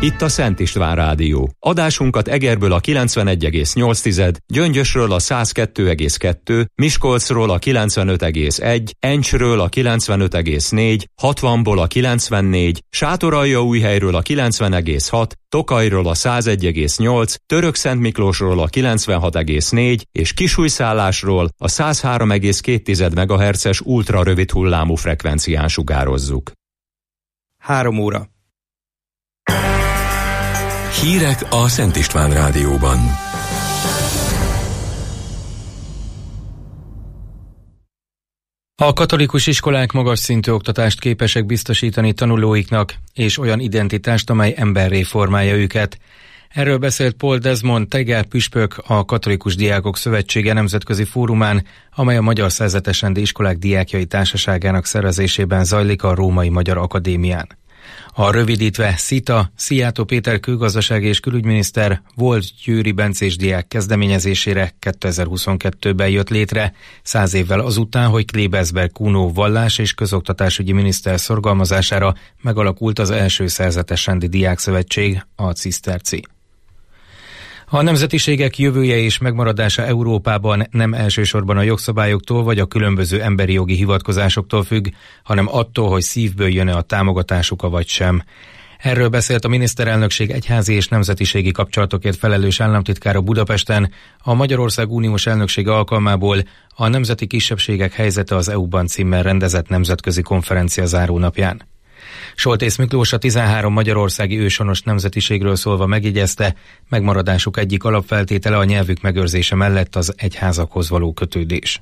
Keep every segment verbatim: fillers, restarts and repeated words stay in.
Itt a Szent István Rádió. Adásunkat Egerből a kilencvenegy egész nyolc, Gyöngyösről a száz kettő egész kettő, Miskolcról a kilencvenöt egész egy, Encsről a kilencvenöt egész négy, hatvanból a kilencvennégy, Sátoraljaújhelyről a kilencven egész hat, Tokajról a száz egy egész nyolc, Törökszentmiklósról a kilencvenhat egész négy és Kisújszállásról a száz három egész két megahertzes ultra rövid hullámú frekvencián sugározzuk. Három óra. Hírek a Szent István Rádióban. A katolikus iskolák magas szintű oktatást képesek biztosítani tanulóiknak, és olyan identitást, amely emberré formálja őket. Erről beszélt Paul Desmond Tegel püspök a Katolikus Diákok Szövetsége nemzetközi fórumán, amely a Magyar Szerzetesrendi Iskolák Diákjai Társaságának szervezésében zajlik a Római Magyar Akadémián. A rövidítve SZITA, Szijjártó Péter külgazdasági és külügyminiszter volt Győri Bencés diák kezdeményezésére kétezer-huszonkettőben jött létre, száz évvel azután, hogy Klebersberg Kuno vallás- és közoktatásügyi miniszter szorgalmazására megalakult az első szerzetesrendi diákszövetség, a Ciszterci. A nemzetiségek jövője és megmaradása Európában nem elsősorban a jogszabályoktól vagy a különböző emberi jogi hivatkozásoktól függ, hanem attól, hogy szívből jön-e a támogatásuk vagy sem. Erről beszélt a miniszterelnökség egyházi és nemzetiségi kapcsolatokért felelős államtitkára Budapesten a Magyarország uniós elnöksége alkalmából a Nemzeti Kisebbségek helyzete az é u-ban címmel rendezett nemzetközi konferencia zárónapján. Soltész Miklós a tizenhárom magyarországi őshonos nemzetiségről szólva megjegyezte, megmaradásuk egyik alapfeltétele a nyelvük megőrzése mellett az egyházakhoz való kötődés.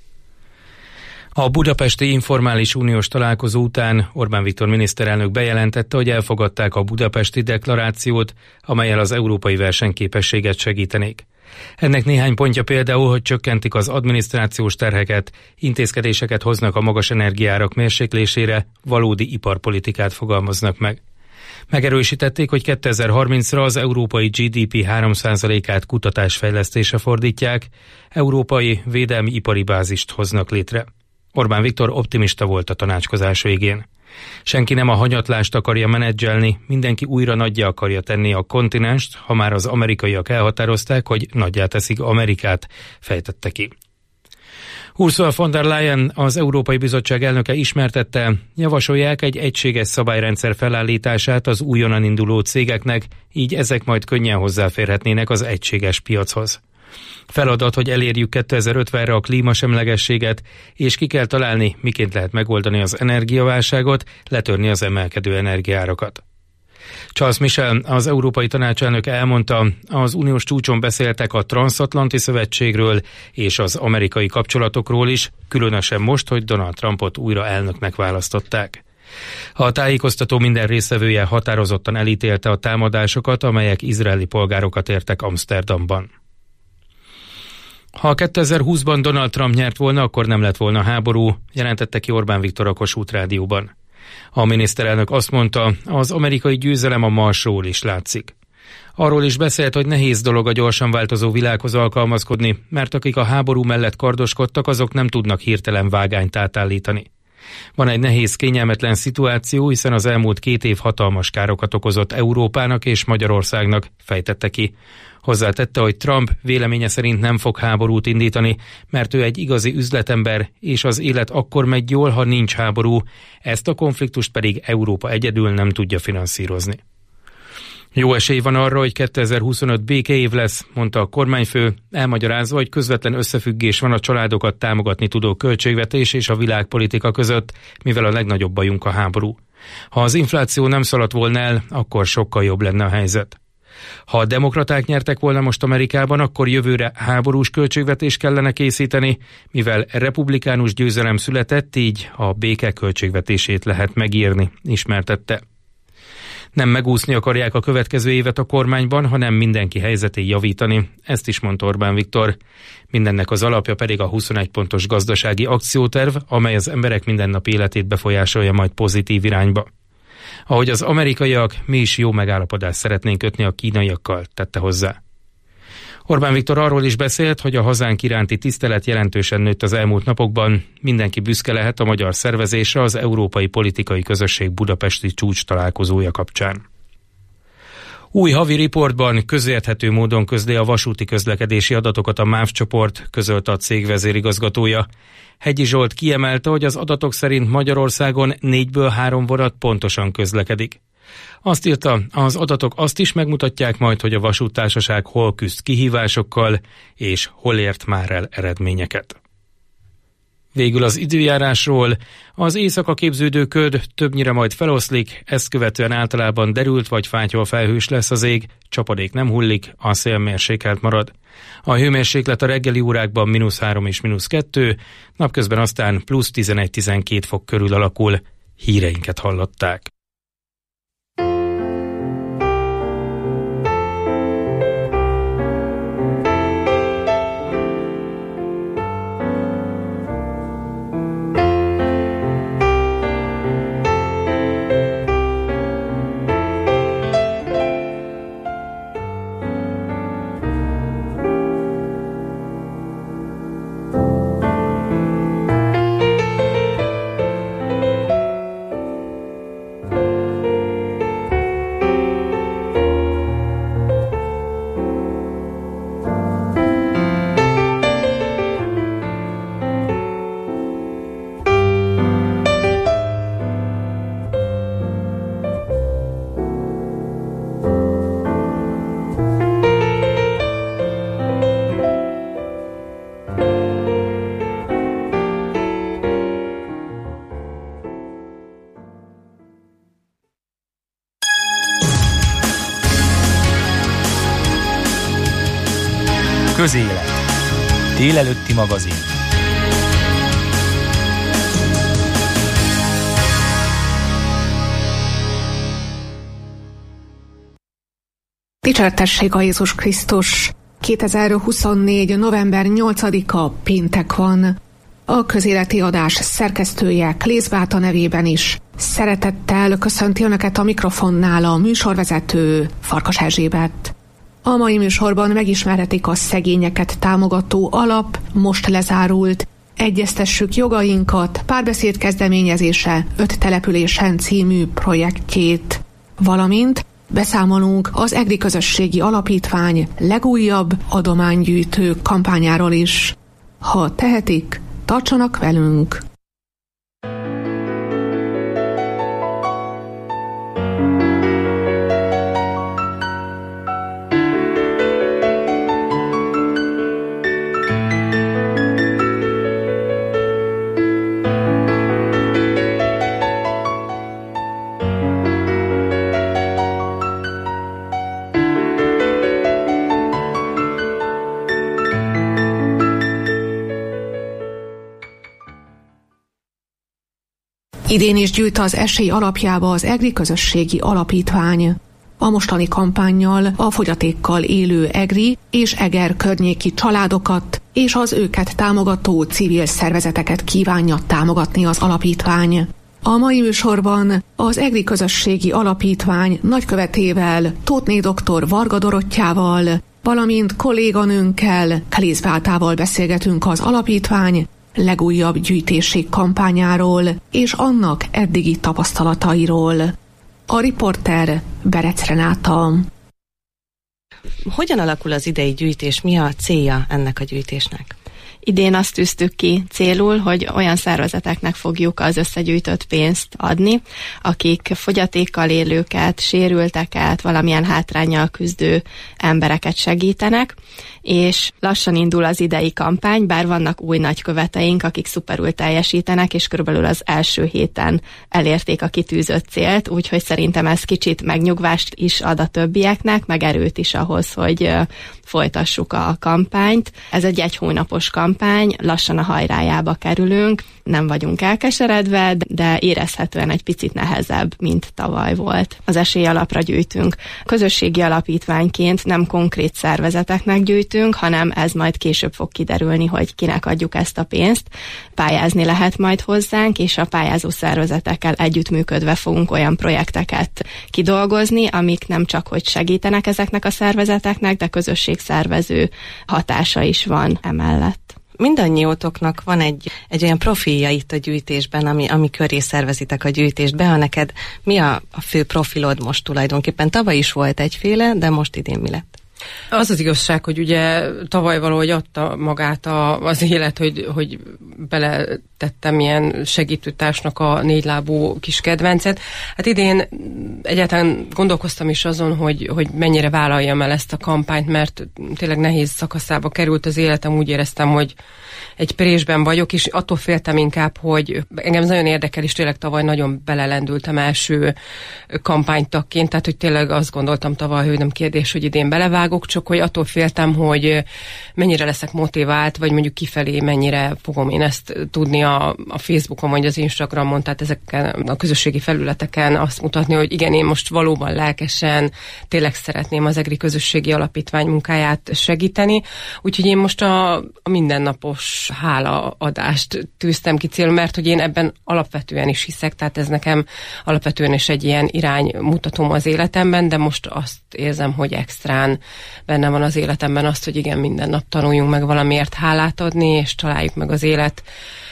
A budapesti informális uniós találkozó után Orbán Viktor miniszterelnök bejelentette, hogy elfogadták a budapesti deklarációt, amellyel az európai versenyképességet segítenék. Ennek néhány pontja például, hogy csökkentik az adminisztrációs terheket, intézkedéseket hoznak a magas energiárak mérséklésére, valódi iparpolitikát fogalmaznak meg. Megerősítették, hogy kétezer-harmincra az európai gé dé pé három százalékát kutatásfejlesztésre fordítják, európai védelmi ipari bázist hoznak létre. Orbán Viktor optimista volt a tanácskozás végén. Senki nem a hanyatlást akarja menedzselni, mindenki újra nagyjá akarja tenni a kontinenst, ha már az amerikaiak elhatározták, hogy nagyjá teszik Amerikát, fejtette ki. Ursula von der Leyen, az Európai Bizottság elnöke ismertette, javasolják egy egységes szabályrendszer felállítását az újonnan induló cégeknek, így ezek majd könnyen hozzáférhetnének az egységes piachoz. Feladat, hogy elérjük kétezer-ötvenre a klímasemlegességet, és ki kell találni, miként lehet megoldani az energiaválságot, letörni az emelkedő energiárakat. Charles Michel, az Európai Tanács elnöke elmondta, az uniós csúcson beszéltek a Transatlanti Szövetségről és az amerikai kapcsolatokról is, különösen most, hogy Donald Trumpot újra elnöknek választották. A tájékoztató minden résztvevője határozottan elítélte a támadásokat, amelyek izraeli polgárokat értek Amsterdamban. Ha kétezer-húszban Donald Trump nyert volna, akkor nem lett volna háború, jelentette ki Orbán Viktor a Kossuth Rádióban. A miniszterelnök azt mondta, az amerikai győzelem a Marsról is látszik. Arról is beszélt, hogy nehéz dolog a gyorsan változó világhoz alkalmazkodni, mert akik a háború mellett kardoskodtak, azok nem tudnak hirtelen vágányt átállítani. Van egy nehéz, kényelmetlen szituáció, hiszen az elmúlt két év hatalmas károkat okozott Európának és Magyarországnak, fejtette ki. Hozzátette, hogy Trump véleménye szerint nem fog háborút indítani, mert ő egy igazi üzletember, és az élet akkor megy jól, ha nincs háború, ezt a konfliktust pedig Európa egyedül nem tudja finanszírozni. Jó esély van arra, hogy kétezer-huszonöt békeév lesz, mondta a kormányfő, elmagyarázva, hogy közvetlen összefüggés van a családokat támogatni tudó költségvetés és a világpolitika között, mivel a legnagyobb bajunk a háború. Ha az infláció nem szaladt volna el, akkor sokkal jobb lenne a helyzet. Ha a demokraták nyertek volna most Amerikában, akkor jövőre háborús költségvetést kellene készíteni, mivel republikánus győzelem született, így a béke költségvetését lehet megírni, ismertette. Nem megúszni akarják a következő évet a kormányban, hanem mindenki helyzetét javítani. Ezt is mondta Orbán Viktor. Mindennek az alapja pedig a huszonegy pontos gazdasági akcióterv, amely az emberek mindennapi életét befolyásolja majd pozitív irányba. Ahogy az amerikaiak, mi is jó megállapodást szeretnénk kötni a kínaiakkal, tette hozzá. Orbán Viktor arról is beszélt, hogy a hazánk iránti tisztelet jelentősen nőtt az elmúlt napokban, mindenki büszke lehet a magyar szervezésre az Európai Politikai Közösség budapesti csúcs találkozója kapcsán. Új havi riportban közérthető módon közli a vasúti közlekedési adatokat a MÁV csoport, közölte a cég vezérigazgatója. Hegyi Zsolt kiemelte, hogy az adatok szerint Magyarországon négyből három vonat pontosan közlekedik. Azt írta, az adatok azt is megmutatják majd, hogy a vasúttársaság hol küzd kihívásokkal, és hol ért már el eredményeket. Végül az időjárásról. Az éjszaka képződő köd többnyire majd feloszlik, ezt követően általában derült vagy fátyol felhős lesz az ég, csapadék nem hullik, a szél mérsékelt marad. A hőmérséklet a reggeli órákban mínusz három és mínusz kettő, napközben aztán plusz tizenegy-tizenkét fok körül alakul. Híreinket hallották. Közélet. Délelőtti magazin. Dicséretessék a Jézus Krisztus! kétezer-huszonnégy. november nyolcadika péntek van. A közéleti adás szerkesztője Klész Beáta nevében is szeretettel köszönti Önöket a mikrofonnál a műsorvezető Farkas Erzsébet. A mai műsorban megismerhetik a szegényeket támogató alap most lezárult Egyeztessük jogainkat párbeszéd kezdeményezése öt településen című projektjét, valamint beszámolunk az EGRI Közösségi Alapítvány legújabb adománygyűjtő kampányáról is. Ha tehetik, tartsanak velünk! Idén is gyűjt az esély alapjába az EGRI Közösségi Alapítvány. A mostani kampánnyal a fogyatékkal élő EGRI és Eger környéki családokat és az őket támogató civil szervezeteket kívánja támogatni az alapítvány. A mai műsorban az EGRI Közösségi Alapítvány nagykövetével, Tóthné doktor Varga Dorottyával, valamint kolléganőnkkel, Klész Beátával beszélgetünk az alapítvány legújabb gyűjtési kampányáról és annak eddigi tapasztalatairól. A riporter Berec Renáta. Hogyan alakul az idei gyűjtés? Mi a célja ennek a gyűjtésnek? Idén azt tűztük ki célul, hogy olyan szervezeteknek fogjuk az összegyűjtött pénzt adni, akik fogyatékkal élőket, sérülteket, valamilyen hátránnyal küzdő embereket segítenek, és lassan indul az idei kampány, bár vannak új nagyköveteink, akik szuperül teljesítenek, és körülbelül az első héten elérték a kitűzött célt, úgyhogy szerintem ez kicsit megnyugvást is ad a többieknek, meg erőt is ahhoz, hogy folytassuk a kampányt. Ez egy egy hónapos kampány, lassan a hajrájába kerülünk, nem vagyunk elkeseredve, de érezhetően egy picit nehezebb, mint tavaly volt. Az esély alapra gyűjtünk. Közösségi alapítványként nem konkrét szervezeteknek gyűjtünk, hanem ez majd később fog kiderülni, hogy kinek adjuk ezt a pénzt. Pályázni lehet majd hozzánk, és a pályázó szervezetekkel együttműködve fogunk olyan projekteket kidolgozni, amik nem csak hogy segítenek ezeknek a szervezeteknek, de közösségszervező hatása is van emellett. mindannyiótoknak van egy, egy olyan profilja itt a gyűjtésben, ami, ami köré szervezitek a gyűjtést be. Ha neked mi a, a fő profilod most tulajdonképpen? Tavaly is volt egyféle, de most idén mi lett? Az az igazság, hogy ugye tavaly valahogy adta magát a, az élet, hogy, hogy beletettem ilyen segítőtársnak a négylábú kis kedvencet. Hát idén egyáltalán gondolkoztam is azon, hogy, hogy mennyire vállaljam el ezt a kampányt, mert tényleg nehéz szakaszába került az életem, úgy éreztem, hogy egy présben vagyok, és attól féltem inkább, hogy engem nagyon érdekel, és tényleg tavaly nagyon belelendültem első kampánytagként, tehát hogy tényleg azt gondoltam tavaly, hogy nem kérdés, hogy idén belevágok, csak hogy attól féltem, hogy mennyire leszek motivált, vagy mondjuk kifelé mennyire fogom én ezt tudni a, a Facebookon, vagy az Instagramon, tehát ezeken a közösségi felületeken azt mutatni, hogy igen, én most valóban lelkesen tényleg szeretném az EGRI közösségi alapítvány munkáját segíteni, úgyhogy én most a, a mindennapos hálaadást tűztem ki célul, mert hogy én ebben alapvetően is hiszek, tehát ez nekem alapvetően is egy ilyen iránymutatóm az életemben, de most azt érzem, hogy extrán benne van az életemben azt, hogy igen, minden nap tanuljunk meg valamiért hálát adni, és találjuk meg az élet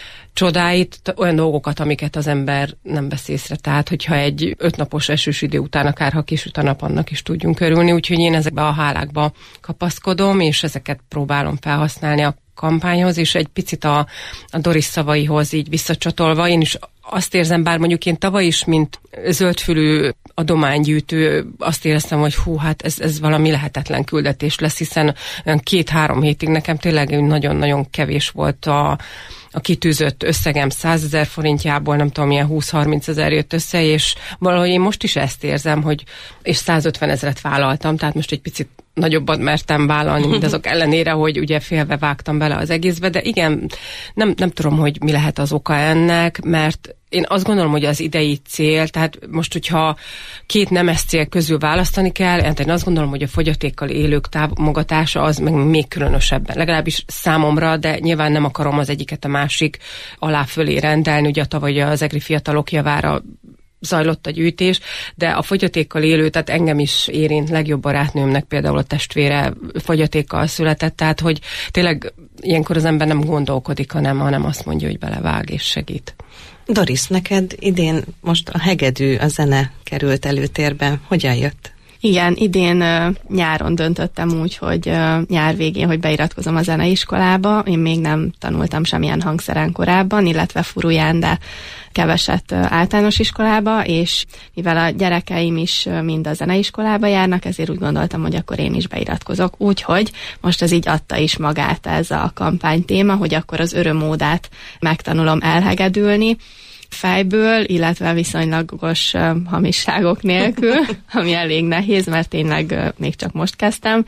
csodáit, olyan dolgokat, amiket az ember nem vesz észre. Tehát, hogyha egy ötnapos esős idő után, akár ha kisüt a nap, annak is tudjunk örülni, úgyhogy én ezekbe a hálákba kapaszkodom, és ezeket próbálom felhasználni a kampányhoz, és egy picit a, a Doris szavaihoz így visszacsatolva, én is azt érzem, bár mondjuk én tavaly is, mint zöldfülű adománygyűjtő, azt éreztem, hogy hú, hát ez, ez valami lehetetlen küldetés lesz, hiszen olyan két-három hétig nekem tényleg nagyon-nagyon kevés volt a, a kitűzött összegem százezer forintjából, nem tudom, milyen húsz-harminc ezer jött össze, és valahogy én most is ezt érzem, hogy és százötven ezret vállaltam, tehát most egy picit nagyobbat mertem vállalni, mint azok ellenére, hogy ugye félve vágtam bele az egészbe, de igen, nem, nem tudom, hogy mi lehet az oka ennek, mert én azt gondolom, hogy az idei cél, tehát most, hogyha két nemes cél közül választani kell, én azt gondolom, hogy a fogyatékkal élők támogatása az meg még különösebben, legalábbis számomra, de nyilván nem akarom az egyiket a másik alá fölé rendelni, ugye tavaly az EGRI fiatalok javára zajlott a gyűjtés, de a fogyatékkal élő, tehát engem is érint, legjobb barátnőmnek például a testvére fogyatékkal született, tehát hogy tényleg ilyenkor az ember nem gondolkodik, hanem, hanem azt mondja, hogy belevág és segít. Doris, neked idén most a hegedű, a zene került előtérbe. Hogyan jött? Igen, idén uh, nyáron döntöttem úgy, hogy uh, nyár végén, hogy beiratkozom a zeneiskolába. Én még nem tanultam semmilyen hangszeren korábban, illetve furuján, de keveset uh, általános iskolába, és mivel a gyerekeim is uh, mind a zeneiskolába járnak, ezért úgy gondoltam, hogy akkor én is beiratkozok. Úgyhogy most ez így adta is magát ez a kampánytéma, hogy akkor az örömódát megtanulom elhegedülni fejből, illetve viszonylagos uh, hamisságok nélkül, ami elég nehéz, mert tényleg uh, még csak most kezdtem,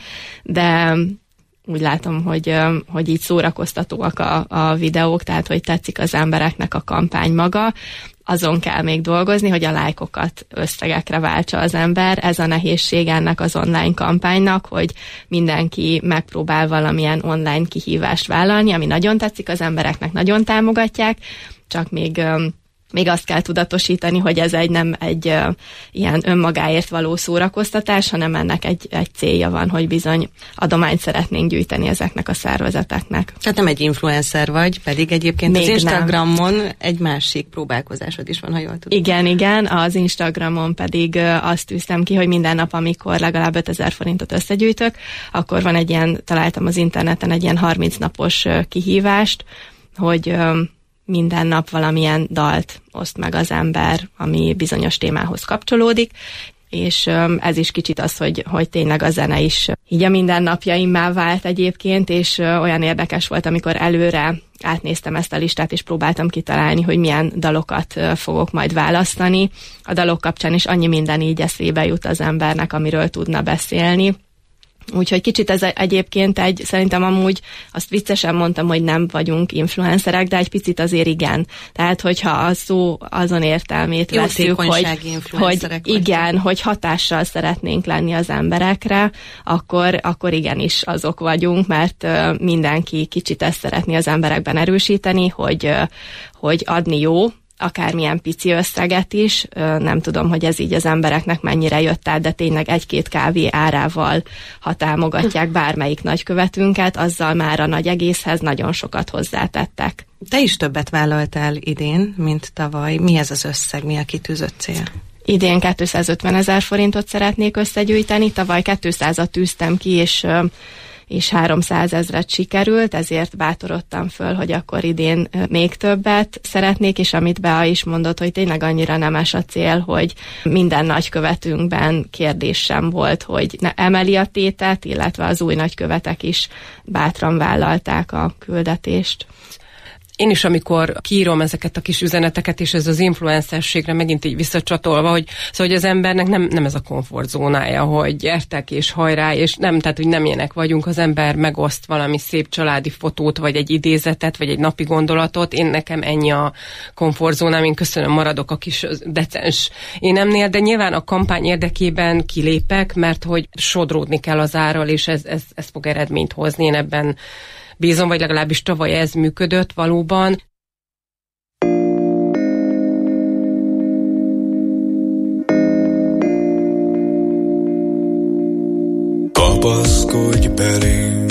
de úgy látom, hogy, uh, hogy így szórakoztatóak a, a videók, tehát hogy tetszik az embereknek a kampány maga. Azon kell még dolgozni, hogy a lájkokat összegekre váltsa az ember. Ez a nehézség ennek az online kampánynak, hogy mindenki megpróbál valamilyen online kihívást vállalni, ami nagyon tetszik az embereknek, nagyon támogatják, csak még um, Még azt kell tudatosítani, hogy ez egy nem egy uh, ilyen önmagáért való szórakoztatás, hanem ennek egy, egy célja van, hogy bizony adományt szeretnénk gyűjteni ezeknek a szervezeteknek. Tehát nem egy influencer vagy, pedig egyébként még az Instagramon nem. Egy másik próbálkozásod is van, ha jól tudom. Igen, igen, az Instagramon pedig uh, azt tűztem ki, hogy minden nap, amikor legalább ötezer forintot összegyűjtök, akkor van egy ilyen, találtam az interneten egy ilyen harminc napos uh, kihívást, hogy uh, minden nap valamilyen dalt oszt meg az ember, ami bizonyos témához kapcsolódik, és ez is kicsit az, hogy, hogy tényleg a zene is így a mindennapjaimmá vált egyébként, és olyan érdekes volt, amikor előre átnéztem ezt a listát, és próbáltam kitalálni, hogy milyen dalokat fogok majd választani. A dalok kapcsán is annyi minden így eszébe jut az embernek, amiről tudna beszélni. Úgyhogy kicsit ez egyébként egy, szerintem amúgy azt viccesen mondtam, hogy nem vagyunk influencerek, de egy picit azért igen. Tehát, hogyha a szó azon értelmét veszük, hogy, hogy igen, hogy hatással szeretnénk lenni az emberekre, akkor, akkor igenis azok vagyunk, mert mindenki kicsit ezt szeretné az emberekben erősíteni, hogy, hogy adni jó, akármilyen pici összeget is. Nem tudom, hogy ez így az embereknek mennyire jött át, de tényleg egy-két kávé árával, ha támogatják bármelyik nagykövetünket, azzal már a nagy egészhez nagyon sokat hozzátettek. Te is többet vállaltál idén, mint tavaly. Mi ez az összeg, mi a kitűzött cél? Idén kétszázötven ezer forintot szeretnék összegyűjteni, tavaly kétszázat tűztem ki, és, és háromszázezret sikerült, ezért bátorodtam föl, hogy akkor idén még többet szeretnék, és amit Bea is mondott, hogy tényleg annyira nemes a cél, hogy minden nagykövetünkben kérdés sem volt, hogy ne emeli a tétet, illetve az új nagykövetek is bátran vállalták a küldetést. Én is, amikor kiírom ezeket a kis üzeneteket, és ez az influencerségre megint így visszacsatolva, hogy, szóval, hogy az embernek nem, nem ez a komfortzónája, hogy gyertek és hajrá, és nem, tehát, hogy nem ilyenek vagyunk, az ember megoszt valami szép családi fotót, vagy egy idézetet, vagy egy napi gondolatot, én nekem ennyi a komfortzónám, én köszönöm, maradok a kis decens énemnél, de nyilván a kampány érdekében kilépek, mert hogy sodródni kell az árral, és ez, ez, ez fog eredményt hozni, én ebben bízom, vagy legalábbis tavaly ez működött valóban. Kapaszkodj belém,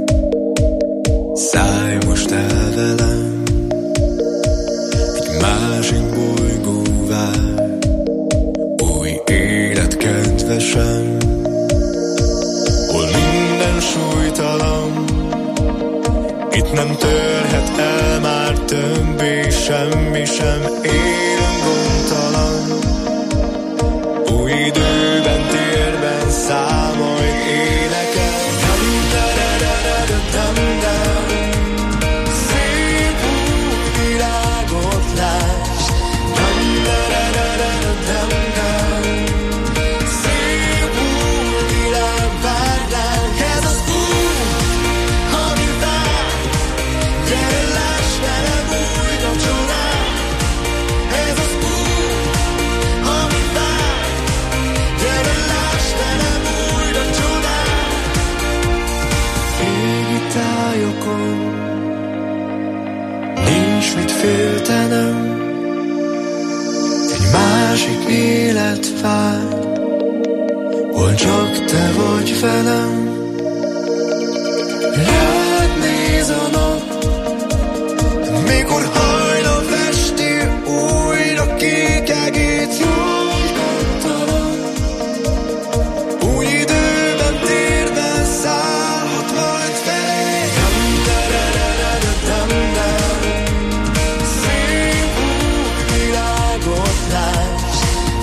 szállj most el velem, egy másik bolygóvá, új élet kedvesem, hol minden súlytalan. Itt nem törhet el már többé semmi sem, élem gondtalan. Új időben, térben száll majd énekel. Szép új világot láss. Szép új világ vár ránk. Ez az új, ami vár. Gyere, láss velem újra csodát. Ez az új, ami vár. Gyere, láss velem újra csodát. Égi tájokon nincs mit féltenem. Egy másik élet vár, hol csak te vagy velem. Rád néz a nap, mikor hajnal festi újra kék egét, jógy gondtalan. Új időben, térben szállhat majd felé. Szép új világot láss.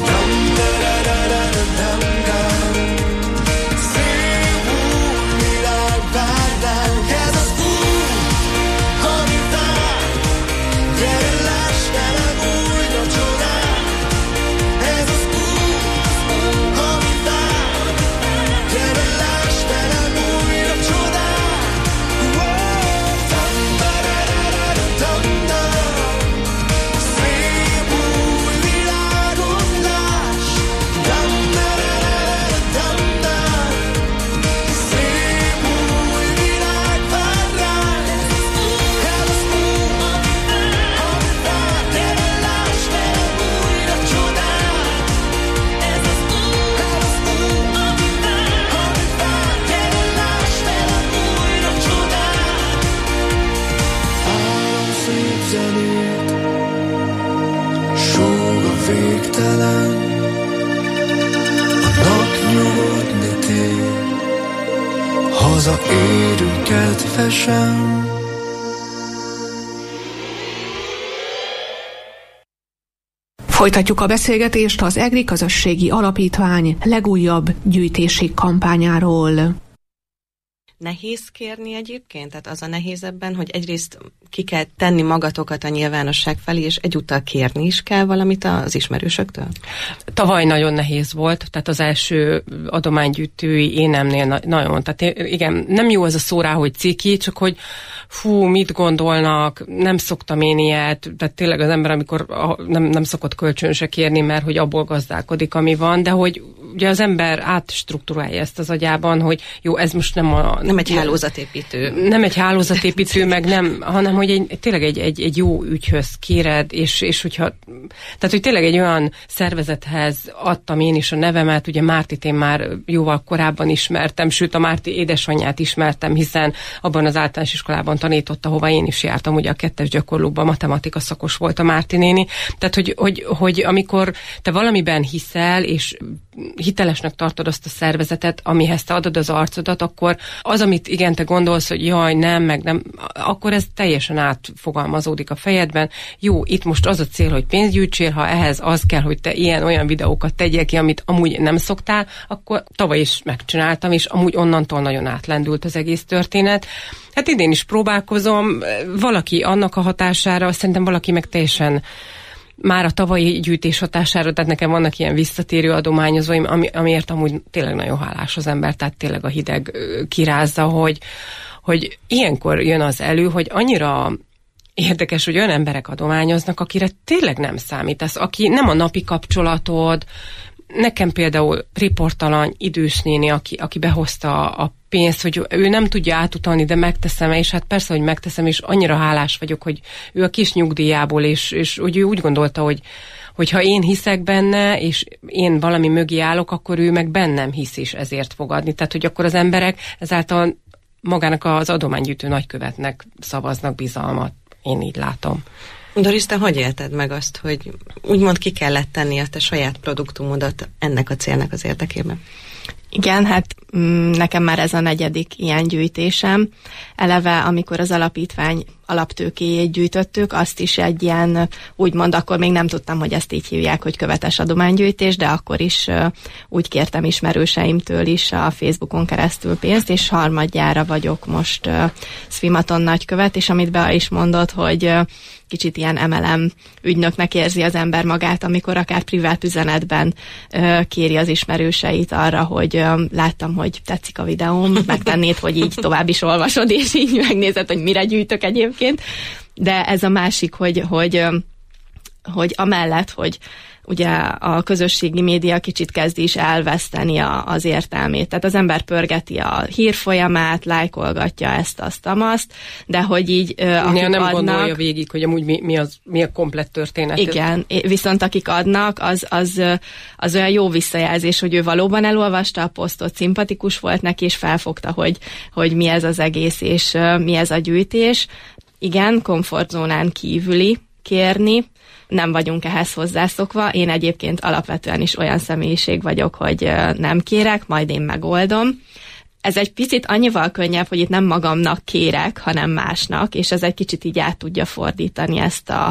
Szép új világ vár ránk. Ez az új, ami vár. Gyere, láss velem újra csodát. Ez az új, ami vár. Gyere, láss velem újra csodát. Szép új világot láss. Szép új világ vár ránk. Ez az új, ami vár. Gyere, láss velem újra csodát. Ez az új, ami vár. Gyere, láss velem újra csodát. Állam szép zenét, súg a végtelen. A nap nyugodni tér, hazaérünk kedvesen. Folytatjuk a beszélgetést az EGRI Közösségi Alapítvány legújabb gyűjtési kampányáról. Nehéz kérni egyébként? Tehát az a nehéz ebben, hogy egyrészt ki kell tenni magatokat a nyilvánosság felé, és egyúttal kérni is kell valamit az ismerősöktől? Tavaly nagyon nehéz volt, tehát az első adománygyűjtői énemnél na- nagyon, tehát igen, nem jó ez a szó rá, hogy ciki, csak hogy fú, mit gondolnak, nem szoktam én ilyet, tehát tényleg az ember, amikor nem, nem szokott kölcsön se kérni, mert hogy abból gazdálkodik, ami van, de hogy ugye az ember átstruktúrálja ezt az agyában, hogy jó, ez most nem a Nem egy hálózatépítő. Nem egy hálózatépítő, meg nem, hanem hogy egy, tényleg egy, egy, egy jó ügyhöz kéred, és, és hogyha, tehát hogy tényleg egy olyan szervezethez adtam én is a nevemet, ugye Mártit én már jóval korábban ismertem, sőt a Márti édesanyját ismertem, hiszen abban az általános iskolában tanította, hova én is jártam, ugye a kettes gyakorlóban matematika szakos volt a Márti néni. Tehát, hogy, hogy, hogy amikor te valamiben hiszel, és hitelesnek tartod azt a szervezetet, amihez te adod az arcodat, akkor az, amit igen, te gondolsz, hogy jaj, nem, meg nem, akkor ez teljesen átfogalmazódik a fejedben. Jó, itt most az a cél, hogy pénzt gyűjtsél, ha ehhez az kell, hogy te ilyen-olyan videókat tegyél ki, amit amúgy nem szoktál, akkor tavaly is megcsináltam, és amúgy onnantól nagyon átlendült az egész történet. Hát idén is próbálkozom, valaki annak a hatására, szerintem valaki meg teljesen már a tavalyi gyűjtés hatására, tehát nekem vannak ilyen visszatérő adományozóim, ami, amiért amúgy tényleg nagyon hálás az ember, tehát tényleg a hideg kirázza, hogy, hogy ilyenkor jön az elő, hogy annyira érdekes, hogy olyan emberek adományoznak, akire tényleg nem számítasz, aki nem a napi kapcsolatod. Nekem például riportalany idős néni, aki, aki behozta a pénzt, hogy ő nem tudja átutalni, de megteszem, és hát persze, hogy megteszem, és annyira hálás vagyok, hogy ő a kis nyugdíjából, és, és hogy ő úgy gondolta, hogy, hogy ha én hiszek benne, és én valami mögé állok, akkor ő meg bennem hisz, és ezért fog adni. Tehát, hogy akkor az emberek ezáltal magának az adománygyűjtő nagykövetnek szavaznak bizalmat. Én így látom. Doris, te hogy élted meg azt, hogy úgymond ki kellett tenni a te saját produktumodat ennek a célnak az érdekében? Igen, hát nekem már ez a negyedik ilyen gyűjtésem. Eleve, amikor az alapítvány alaptőkéjét gyűjtöttük, azt is egy ilyen, úgymond akkor még nem tudtam, hogy ezt így hívják, hogy követes adománygyűjtés, de akkor is uh, úgy kértem ismerőseimtől is a Facebookon keresztül pénzt, és harmadjára vagyok most uh, Szfimaton nagykövet, és amit Bea is mondott, hogy uh, kicsit ilyen em el em ügynöknek érzi az ember magát, amikor akár privát üzenetben uh, kéri az ismerőseit arra, hogy uh, láttam, hogy tetszik a videóm, megtennéd, hogy így tovább is olvasod, és így megnézed, hogy mire gyűjtök egyébként. De ez a másik, hogy, hogy, hogy amellett, hogy ugye a közösségi média kicsit kezd is elveszteni a, az értelmét. Tehát az ember pörgeti a hírfolyamát, lájkolgatja ezt, azt, amazt, de hogy így akik ja, nem adnak... gondolja végig, hogy amúgy mi, mi, az, mi a komplett történet. Igen, viszont akik adnak, az, az, az olyan jó visszajelzés, hogy ő valóban elolvasta a posztot, szimpatikus volt neki, és felfogta, hogy, hogy mi ez az egész, és mi ez a gyűjtés. Igen, komfortzónán kívüli kérni, nem vagyunk ehhez hozzászokva. Én egyébként alapvetően is olyan személyiség vagyok, hogy nem kérek, majd én megoldom. Ez egy picit annyival könnyebb, hogy itt nem magamnak kérek, hanem másnak, és ez egy kicsit így át tudja fordítani ezt a,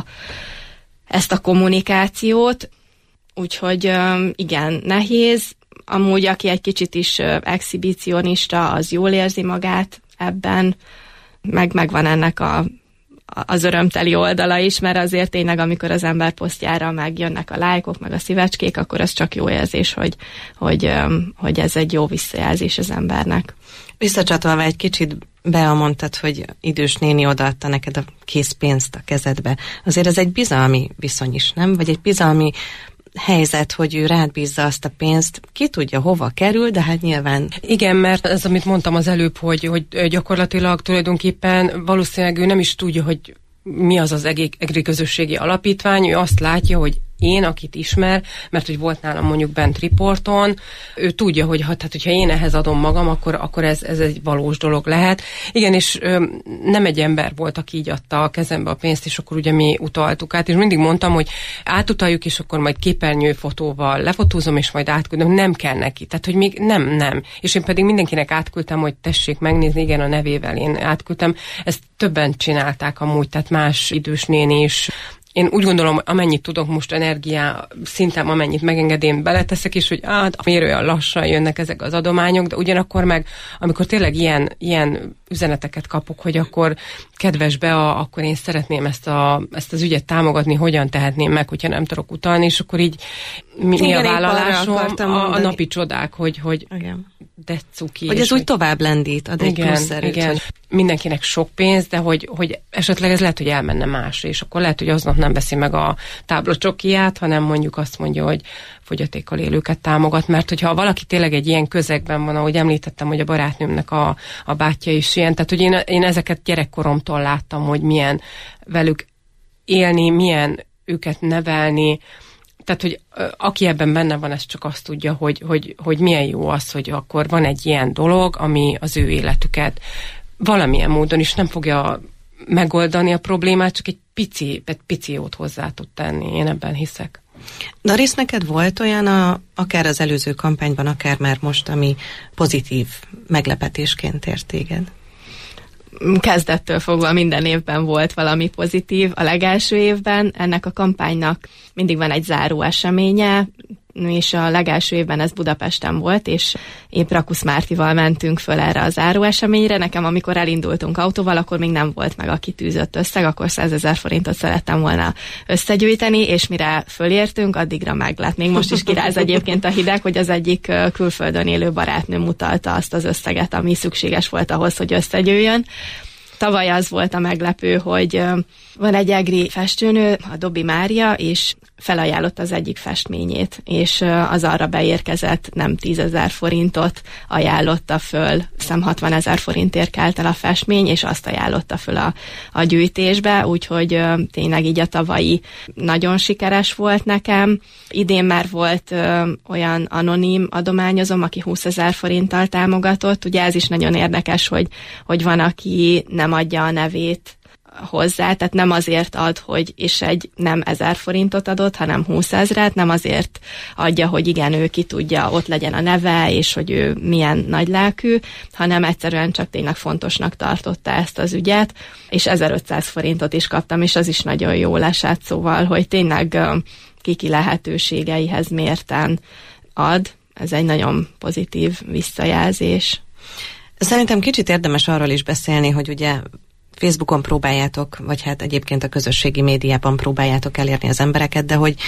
ezt a kommunikációt. Úgyhogy igen, nehéz. Amúgy, aki egy kicsit is exhibicionista, az jól érzi magát ebben, meg megvan ennek a az örömteli oldala is, mert azért tényleg, amikor az ember posztjára megjönnek a lájkok, meg a szívecskék, akkor az csak jó érzés, hogy, hogy, hogy ez egy jó visszajelzés az embernek. Visszacsatolva egy kicsit, Bea, mondtad, hogy idős néni odaadta neked a készpénzt a kezedbe. Azért ez egy bizalmi viszony is, nem? Vagy egy bizalmi helyzet, hogy ő rád bízza azt a pénzt, ki tudja, hova kerül, de hát nyilván... Igen, mert ez, amit mondtam az előbb, hogy, hogy gyakorlatilag tulajdonképpen valószínűleg ő nem is tudja, hogy mi az az egri közösségi alapítvány, ő azt látja, hogy én, akit ismer, mert hogy volt nálam mondjuk bent riporton, ő tudja, hogy ha, tehát, hogyha én ehhez adom magam, akkor, akkor ez, ez egy valós dolog lehet. Igen, és ö, nem egy ember volt, aki így adta a kezembe a pénzt, és akkor ugye mi utaltuk át, és mindig mondtam, hogy átutaljuk, és akkor majd képernyőfotóval lefotózom, és majd átküldöm, nem kell neki. Tehát, hogy még nem, nem. És én pedig mindenkinek átküldtem, hogy tessék megnézni, igen, a nevével én átküldtem. Ezt többen csinálták amúgy, tehát más idős néni is. Én úgy gondolom, amennyit tudok most energiá szinten, amennyit megenged, én beleteszek is, hogy hát miért olyan lassan jönnek ezek az adományok, de ugyanakkor meg, amikor tényleg ilyen, ilyen üzeneteket kapok, hogy akkor kedves Bea, akkor én szeretném ezt, a, ezt az ügyet támogatni, hogyan tehetném meg, hogyha nem tudok utalni, és akkor így mi, mi a vállalásom, a, a napi csodák, hogy, hogy de cuki. Hogy ez úgy tovább lendít, ad egy plusz erőt. Igen, hogy... mindenkinek sok pénz, de hogy, hogy esetleg ez lehet, hogy elmenne másra, és akkor lehet, hogy aznap nem veszi meg a táblacsokiját, hanem mondjuk azt mondja, hogy fogyatékkal élőket támogat, mert hogyha valaki tényleg egy ilyen közegben van, ahogy említettem, hogy a barátnőmnek a, a bátyja is ilyen, tehát hogy én, én ezeket gyerekkoromtól láttam, hogy milyen velük élni, milyen őket nevelni, tehát, hogy aki ebben benne van, ez csak azt tudja, hogy, hogy, hogy milyen jó az, hogy akkor van egy ilyen dolog, ami az ő életüket valamilyen módon is nem fogja megoldani a problémát, csak egy pici, egy pici jót hozzá tud tenni. Én ebben hiszek. Doris, neked volt olyan, a, akár az előző kampányban, akár már most, ami pozitív meglepetésként ért téged? Kezdettől fogva minden évben volt valami pozitív. A legelső évben ennek a kampánynak mindig van egy záró eseménye, és a legelső évben ez Budapesten volt, és épp Rakusz Mártival mentünk föl erre a záró eseményre. Nekem, amikor elindultunk autóval, akkor még nem volt meg a kitűzött összeg, akkor százezer forintot szerettem volna összegyűjteni, és mire fölértünk, addigra meg lett. Még most is kiráz egyébként a hideg, hogy az egyik külföldön élő barátnő mutatta azt az összeget, ami szükséges volt ahhoz, hogy összegyűjjön. Tavaly az volt a meglepő, hogy van egy egri festőnő, a Dobbi Mária, és felajánlott az egyik festményét, és az arra beérkezett nem tízezer forintot ajánlotta föl, hiszem hatvanezer forintért kelt el a festmény, és azt ajánlotta föl a, a gyűjtésbe, úgyhogy tényleg így a tavalyi nagyon sikeres volt nekem. Idén már volt ö, olyan anonim adományozom, aki húszezer forinttal támogatott. Ugye ez is nagyon érdekes, hogy, hogy van, aki nem adja a nevét hozzá, tehát nem azért ad, hogy és egy nem ezer forintot adott, hanem húszezret, nem azért adja, hogy igen, ő ki tudja, ott legyen a neve, és hogy ő milyen nagylelkű, hanem egyszerűen csak tényleg fontosnak tartotta ezt az ügyet, és ezerötszáz forintot is kaptam, és az is nagyon jól esett, szóval, hogy tényleg kiki lehetőségeihez mérten ad, ez egy nagyon pozitív visszajelzés. Szerintem kicsit érdemes arról is beszélni, hogy ugye Facebookon próbáljátok, vagy hát egyébként a közösségi médiában próbáljátok elérni az embereket, de hogy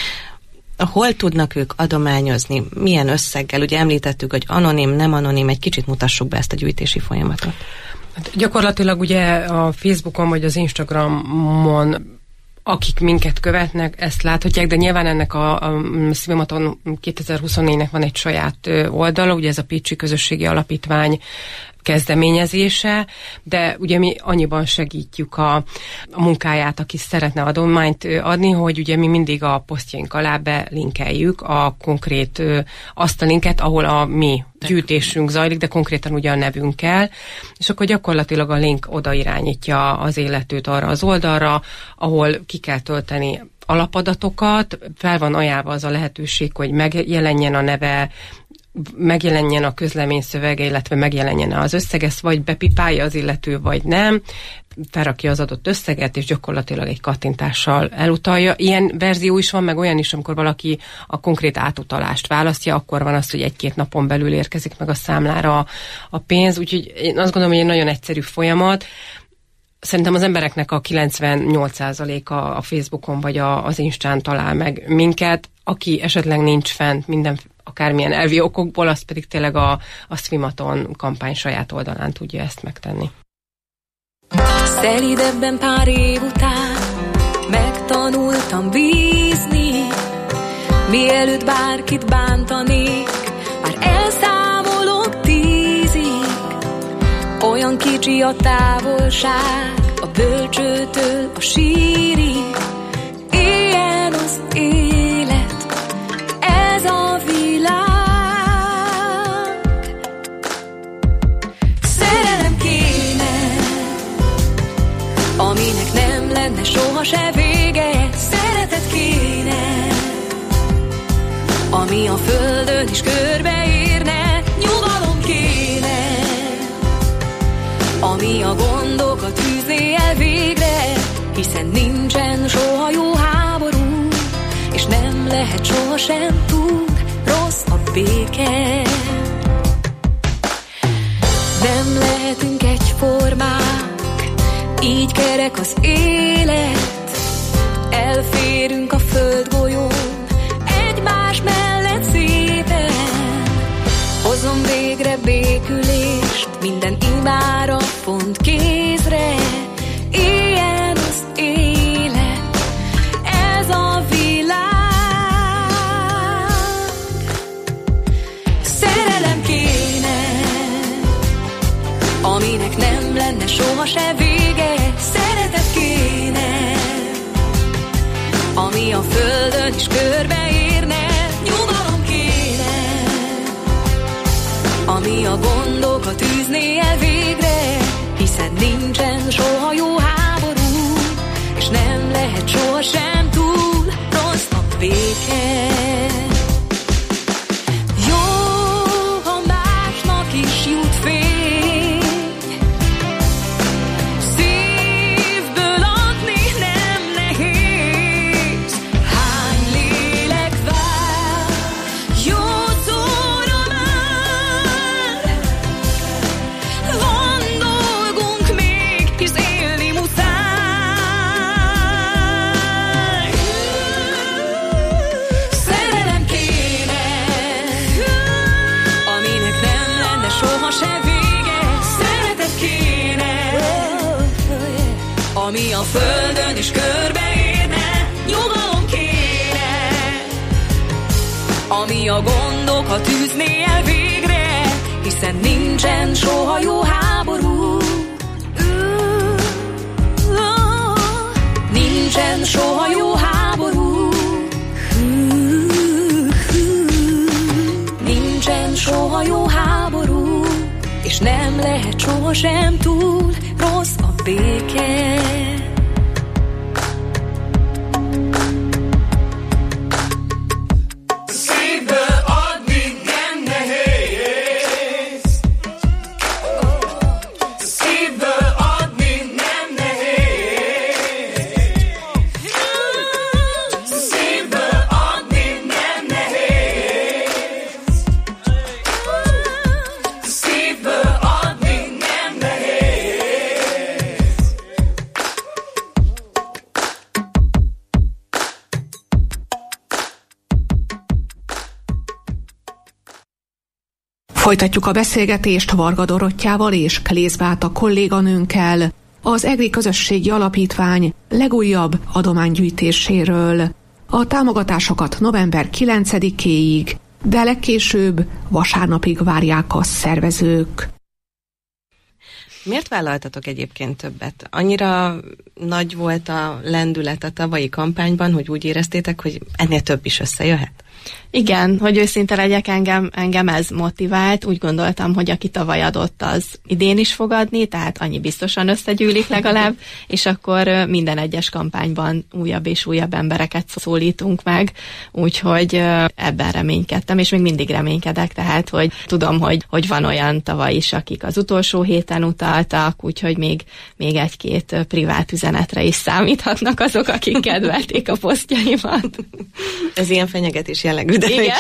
hol tudnak ők adományozni, milyen összeggel? Ugye említettük, hogy anonim, nem anonim, egy kicsit mutassuk be ezt a gyűjtési folyamatot. Hát gyakorlatilag ugye a Facebookon vagy az Instagramon akik minket követnek, ezt láthatják, de nyilván ennek a, a Swimaton kétezer-huszonnégynek van egy saját oldala, ugye ez a Pécsi Közösségi Alapítvány kezdeményezése, de ugye mi annyiban segítjük a, a munkáját, aki szeretne adományt adni, hogy ugye mi mindig a posztjaink alá belinkeljük a konkrét azt a linket, ahol a mi gyűjtésünk zajlik, de konkrétan ugye a nevünkkel, és akkor gyakorlatilag a link oda irányítja az illetőt arra az oldalra, ahol ki kell tölteni alapadatokat, fel van ajánlva az a lehetőség, hogy megjelenjen a neve, megjelenjen a közlemény szövege, illetve megjelenjen az összeg, ezt vagy bepipálja az illető, vagy nem, felrakja az adott összeget, és gyakorlatilag egy kattintással elutalja. Ilyen verzió is van, meg olyan is, amikor valaki a konkrét átutalást választja, akkor van az, hogy egy-két napon belül érkezik meg a számlára a, a pénz, úgyhogy én azt gondolom, hogy egy nagyon egyszerű folyamat. Szerintem az embereknek a kilencvennyolc százaléka a Facebookon vagy a, az Instán talál meg minket, aki esetleg nincs fent minden akármilyen elvi okokból, az pedig tényleg a, a Swimaton kampány saját oldalán tudja ezt megtenni. Szelidebben pár év után megtanultam bízni, mielőtt bárkit bántanék, már elszámolok tízig. Olyan kicsi a távolság a bölcsőtől a sírig, ilyen az élet, ez a világ. Szerelem kéne, aminek nem lenne soha se vége. Szeretet kéne, ami a földön is körbeérne. Nyugalom kéne, ami a gondokat űzné el végre. Hiszen nincsen soha jó háború, és nem lehet sohasem túl rossz a béke. Nem lehetünk egyformák, így kerek az élet. Elférünk a földgolyón, egymás mellett szépen. Hozzon végre békét ami a földön is körbeérne, nyugalom kéne, ami a gondokat űzné el végre, hiszen nincsen soha jó háború, és nem lehet sohasem túl rossz a béke. Jó, ha másnak is jut fény, szívből adni nem nehéz. Hány lélek vár, jó szóra már, van dolgunk még, hisz élni muszáj. Szerelem kéne, aminek nem lenne soha se vége. Szeretet kéne, ami a földön is körbeérne. Nyugalom kéne, ami a gondokat űzné el végre, hiszen nincsen soha jó háború. Nincsen soha jó háború. Nincsen soha jó háború, és nem lehet sohasem túl rossz a béke. Szívből adni nem nehéz. Szívből adni nem nehéz. Szívből adni nem nehéz. Szívből adni nem nehéz. Folytatjuk a beszélgetést Varga Dorottyával és Klész Beáta kolléganőnkkel az EGRI Közösségi Alapítvány legújabb adománygyűjtéséről. A támogatásokat november kilencedikéig, de legkésőbb vasárnapig várják a szervezők. Miért vállaltatok egyébként többet? Annyira nagy volt a lendület a tavalyi kampányban, hogy úgy éreztétek, hogy ennél több is összejöhet? Igen, hogy őszinte legyek, engem, engem ez motivált. Úgy gondoltam, hogy aki tavaly adott, az idén is fog adni, tehát annyi biztosan összegyűlik legalább, és akkor minden egyes kampányban újabb és újabb embereket szólítunk meg, úgyhogy ebben reménykedtem, és még mindig reménykedek, tehát hogy tudom, hogy, hogy van olyan tavaly is, akik az utolsó héten utaltak, úgyhogy még, még egy-két privát üzenetre is számíthatnak azok, akik kedvelték a posztjaimat. Ez ilyen fenyegetés jellegű, de igen.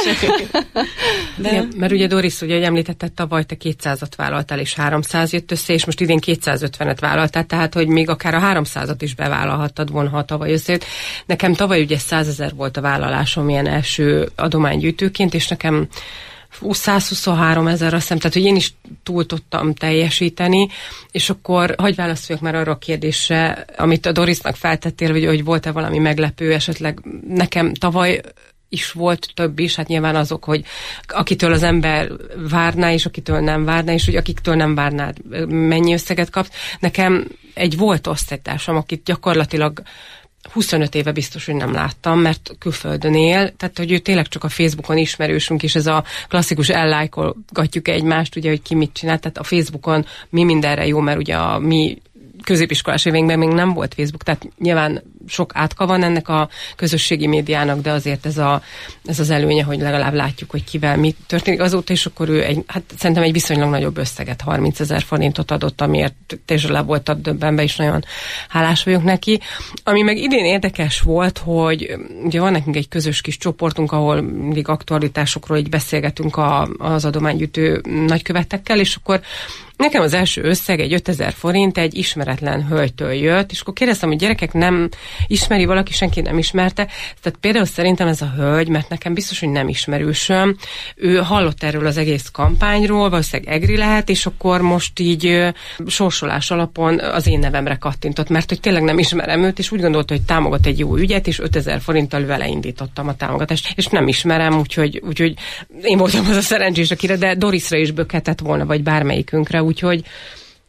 De, igen, mert ugye Doris, ugye, hogy említetted, tavaly te kétszázat vállaltál, és háromszáz jött össze, és most idén kétszázötvenet vállaltál, tehát, hogy még akár a háromszázat is bevállalhattad volna, ha tavaly összejött. Nekem tavaly ugye százezer volt a vállalásom ilyen első adománygyűjtőként, és nekem százhuszonhárom ezer, azt hiszem, tehát, hogy én is túl tudtam teljesíteni, és akkor hagyj válaszoljak már arra a kérdésre, amit a Dorisnak feltettél, hogy, hogy volt-e valami meglepő, esetleg nekem tavaly is volt több is, hát nyilván azok, hogy akitől az ember várná, és akitől nem várná, és hogy akiktől nem várnád, mennyi összeget kapsz. Nekem egy volt osztálytársam, akit gyakorlatilag huszonöt éve biztos, hogy nem láttam, mert külföldön él, tehát hogy ő tényleg csak a Facebookon ismerősünk, és ez a klasszikus ellájkolgatjuk egymást, ugye, hogy ki mit csinál, tehát a Facebookon mi mindenre jó, mert ugye a mi középiskolás éveinkben még nem volt Facebook, tehát nyilván sok átka van ennek a közösségi médiának, de azért ez, a, ez az előnye, hogy legalább látjuk, hogy kivel mi történik azóta, és akkor ő egy, hát szerintem egy viszonylag nagyobb összeget, harmincezer forintot adott, amiért tényleg le volt a döbbenbe, és nagyon hálás vagyok neki. Ami meg idén érdekes volt, hogy ugye van nekünk egy közös kis csoportunk, ahol mindig aktualitásokról így beszélgetünk a, az adománygyűjtő nagykövetekkel, és akkor nekem az első összeg egy ötezer forint egy ismeretlen hölgytől jött, és akkor kérdeztem, hogy gyerekek, nem ismeri valaki, senki nem ismerte. Tehát például szerintem ez a hölgy, mert nekem biztos, hogy nem ismerősöm, ő hallott erről az egész kampányról, valószínűleg egri lehet, és akkor most így sorsolás alapon az én nevemre kattintott, mert hogy tényleg nem ismerem őt, és úgy gondolta, hogy támogat egy jó ügyet, és ötezer forinttal vele indítottam a támogatást, és nem ismerem, úgyhogy, úgyhogy én voltam az a szerencsés, akire, de Dorisra is bökhetett volna, vagy bármelyikünkre, úgyhogy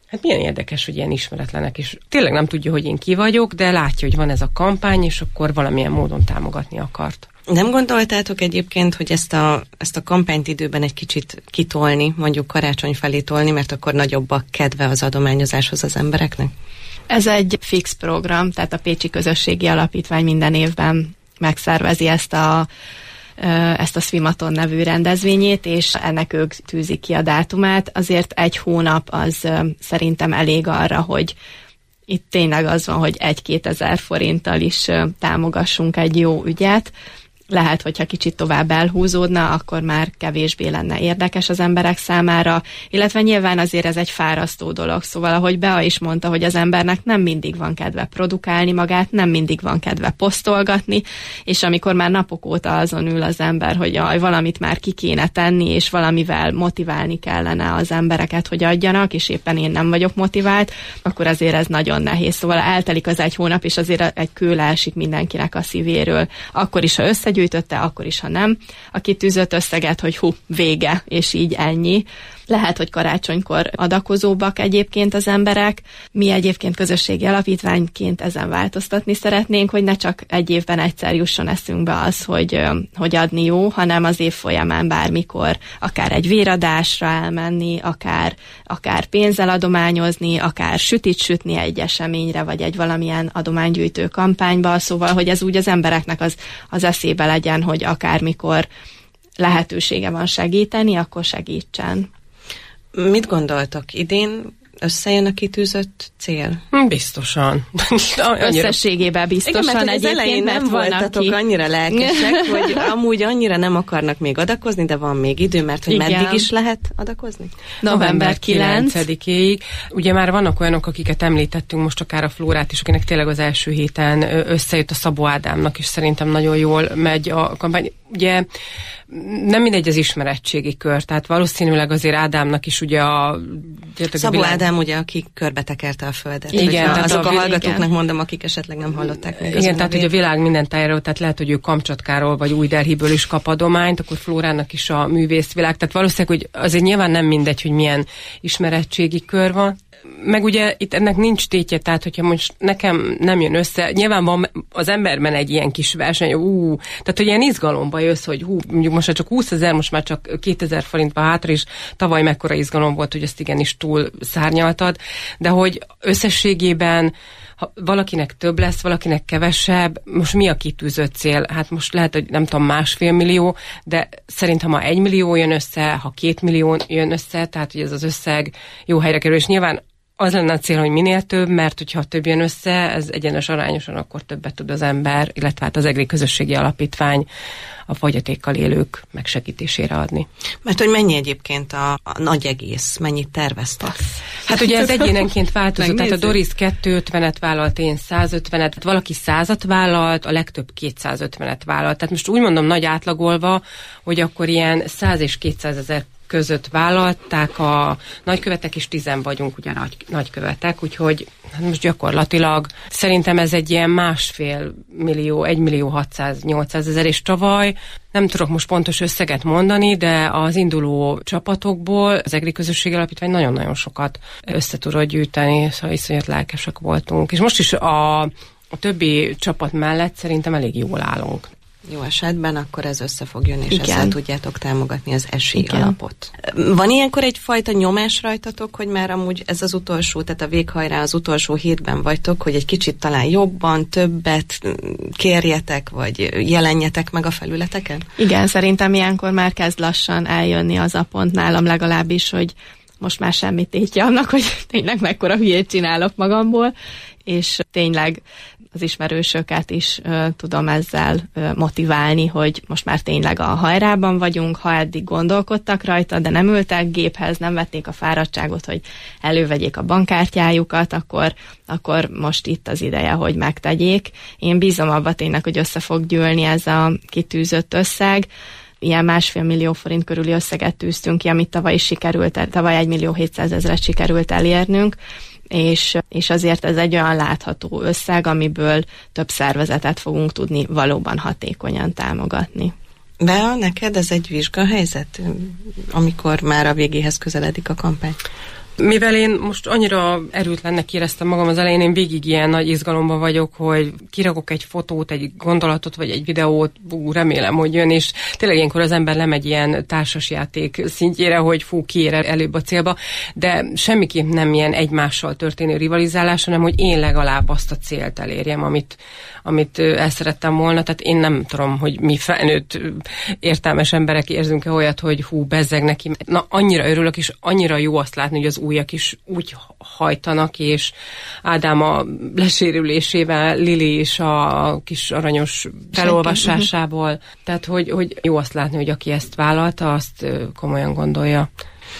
Hát milyen érdekes, hogy ilyen ismeretlenek, és tényleg nem tudja, hogy én ki vagyok, de látja, hogy van ez a kampány, és akkor valamilyen módon támogatni akart. Nem gondoltátok egyébként, hogy ezt a, ezt a kampányt időben egy kicsit kitolni, mondjuk karácsony felé tolni, mert akkor nagyobb a kedve az adományozáshoz az embereknek? Ez egy fix program, tehát a Pécsi Közösségi Alapítvány minden évben megszervezi ezt a ezt a Swimaton nevű rendezvényét, és ennek ők tűzik ki a dátumát. Azért egy hónap az szerintem elég arra, hogy itt tényleg az van, hogy egy-kétezer forinttal is támogassunk egy jó ügyet. Lehet, hogyha kicsit tovább elhúzódna, akkor már kevésbé lenne érdekes az emberek számára, illetve nyilván azért ez egy fárasztó dolog, szóval ahogy Bea is mondta, hogy az embernek nem mindig van kedve produkálni magát, nem mindig van kedve posztolgatni, és amikor már napok óta azon ül az ember, hogy jaj, valamit már ki kéne tenni, és valamivel motiválni kellene az embereket, hogy adjanak, és éppen én nem vagyok motivált, akkor azért ez nagyon nehéz. Szóval eltelik az egy hónap, és azért egy kő leesik mindenkinek a szívéről. Akkor is, ha összegyűjtötte, akkor is, ha nem, a kitűzött összeget, hogy hú, vége, és így ennyi. Lehet, hogy karácsonykor adakozóbbak egyébként az emberek. Mi egyébként közösségi alapítványként ezen változtatni szeretnénk, hogy ne csak egy évben egyszer jusson eszünkbe az, hogy, hogy adni jó, hanem az év folyamán bármikor, akár egy véradásra elmenni, akár, akár pénzzel adományozni, akár sütit sütni egy eseményre, vagy egy valamilyen adománygyűjtő kampányba, szóval, hogy ez úgy az embereknek az, az eszébe legyen, hogy akármikor lehetősége van segíteni, akkor segítsen. Mit gondoltok? Idén összejön a kitűzött cél? Biztosan. Összességében biztosan. Igen, mert az elején nem voltatok aki... annyira lelkesek, hogy amúgy annyira nem akarnak még adakozni, de van még idő, mert hogy igen. Meddig is lehet adakozni? November kilencedikéig. Ugye már vannak olyanok, akiket említettünk, most akár a Flórát is, akinek tényleg az első héten összejött, a Szabó Ádámnak is szerintem nagyon jól megy a kampány. Ugye nem mindegy az ismerettségi kör, tehát valószínűleg azért Ádámnak is ugye a... Szabó a világ... Ádám ugye, aki körbetekerte a földet. Igen, tehát azok a, a hallgatóknak igen. mondom, akik esetleg nem hallották még. Igen, tehát ugye a világ minden tájáról, tehát lehet, hogy ő Kamcsatkáról vagy Újdelhiből is kap adományt, akkor Flórának is a művészvilág, tehát valószínűleg, hogy azért nyilván nem mindegy, hogy milyen ismerettségi kör van. Meg ugye itt ennek nincs tétje, tehát hogyha most nekem nem jön össze, nyilván van az emberben egy ilyen kis verseny, ú, tehát hogy ilyen izgalomba jössz, hogy hú, mondjuk most csak húszezer, most már csak kétezer forintba hátra is, tavaly mekkora izgalom volt, hogy ezt igenis túl szárnyaltad, de hogy összességében ha valakinek több lesz, valakinek kevesebb, most mi a kitűzött cél? Hát most lehet, hogy nem tudom, másfél millió, de szerintem ha egy millió jön össze, ha két millió jön össze, tehát hogy ez az összeg jó helyre kerül, és nyilván az lenne a cél, hogy minél több, mert hogyha több jön össze, ez egyenes arányosan, akkor többet tud az ember, illetve hát az EGRI Közösségi Alapítvány a fogyatékkal élők megsegítésére adni. Mert hogy mennyi egyébként a, a nagy egész, mennyit terveztek? Hát ugye ez egyénenként változó, tehát a Doris kétszázötvenet vállalt, én százötvenet, valaki százat vállalt, a legtöbb kétszázötvenet vállalt. Tehát most úgy mondom nagy átlagolva, hogy akkor ilyen száz és kétszázezer között vállalták a nagykövetek, és tizen vagyunk ugye nagy, nagykövetek, úgyhogy hát most gyakorlatilag szerintem ez egy ilyen másfél millió, egy millió hatszáz-nyolcszázezer, és tavaly nem tudok most pontos összeget mondani, de az induló csapatokból az EGRI Közösségi Alapítvány nagyon-nagyon sokat össze tudott gyűjteni, szóval iszonyat lelkesek voltunk. És most is a, a többi csapat mellett szerintem elég jól állunk. Jó esetben akkor ez össze fog jönni, és igen. ezzel tudjátok támogatni az esély igen. alapot. Van ilyenkor egyfajta nyomás rajtatok, hogy már amúgy ez az utolsó, tehát a véghajrá az utolsó hétben vagytok, hogy egy kicsit talán jobban, többet kérjetek, vagy jelenjetek meg a felületeken? Igen, szerintem ilyenkor már kezd lassan eljönni az a pont nálam legalábbis, hogy most már semmit tétje annak, hogy tényleg mekkora hülyét csinálok magamból, és tényleg az ismerősöket is uh, tudom ezzel uh, motiválni, hogy most már tényleg a hajrában vagyunk, ha eddig gondolkodtak rajta, de nem ültek géphez, nem vették a fáradtságot, hogy elővegyék a bankkártyájukat, akkor, akkor most itt az ideje, hogy megtegyék. Én bízom abba tényleg, hogy össze fog gyűlni ez a kitűzött összeg. Ilyen másfél millió forint körüli összeget tűztünk ki, amit tavaly is sikerült, tavaly egy millió hétszázezret sikerült elérnünk, és, és azért ez egy olyan látható összeg, amiből több szervezetet fogunk tudni valóban hatékonyan támogatni. Bea, neked ez egy vizsgahelyzet, amikor már a végéhez közeledik a kampány? Mivel én most annyira erőtlennek éreztem magam az elején, én végig ilyen nagy izgalomban vagyok, hogy kirakok egy fotót, egy gondolatot, vagy egy videót, bú, remélem, hogy jön, és tényleg ilyenkor az ember lemegy ilyen társasjáték szintjére, hogy fú, ki ér előbb a célba, de semmiképp nem ilyen egymással történő rivalizálás, hanem hogy én legalább azt a célt elérjem, amit, amit el szerettem volna. Tehát én nem tudom, hogy mi felnőtt értelmes emberek érzünk-e olyat, hogy hú, bezzeg neki. Na, annyira örülök, és annyira jó azt látni, hogy az újak is úgy hajtanak, és Ádám a lesérülésével, Lili is a kis aranyos felolvasásából. Tehát, hogy, hogy jó azt látni, hogy aki ezt vállalta, azt komolyan gondolja.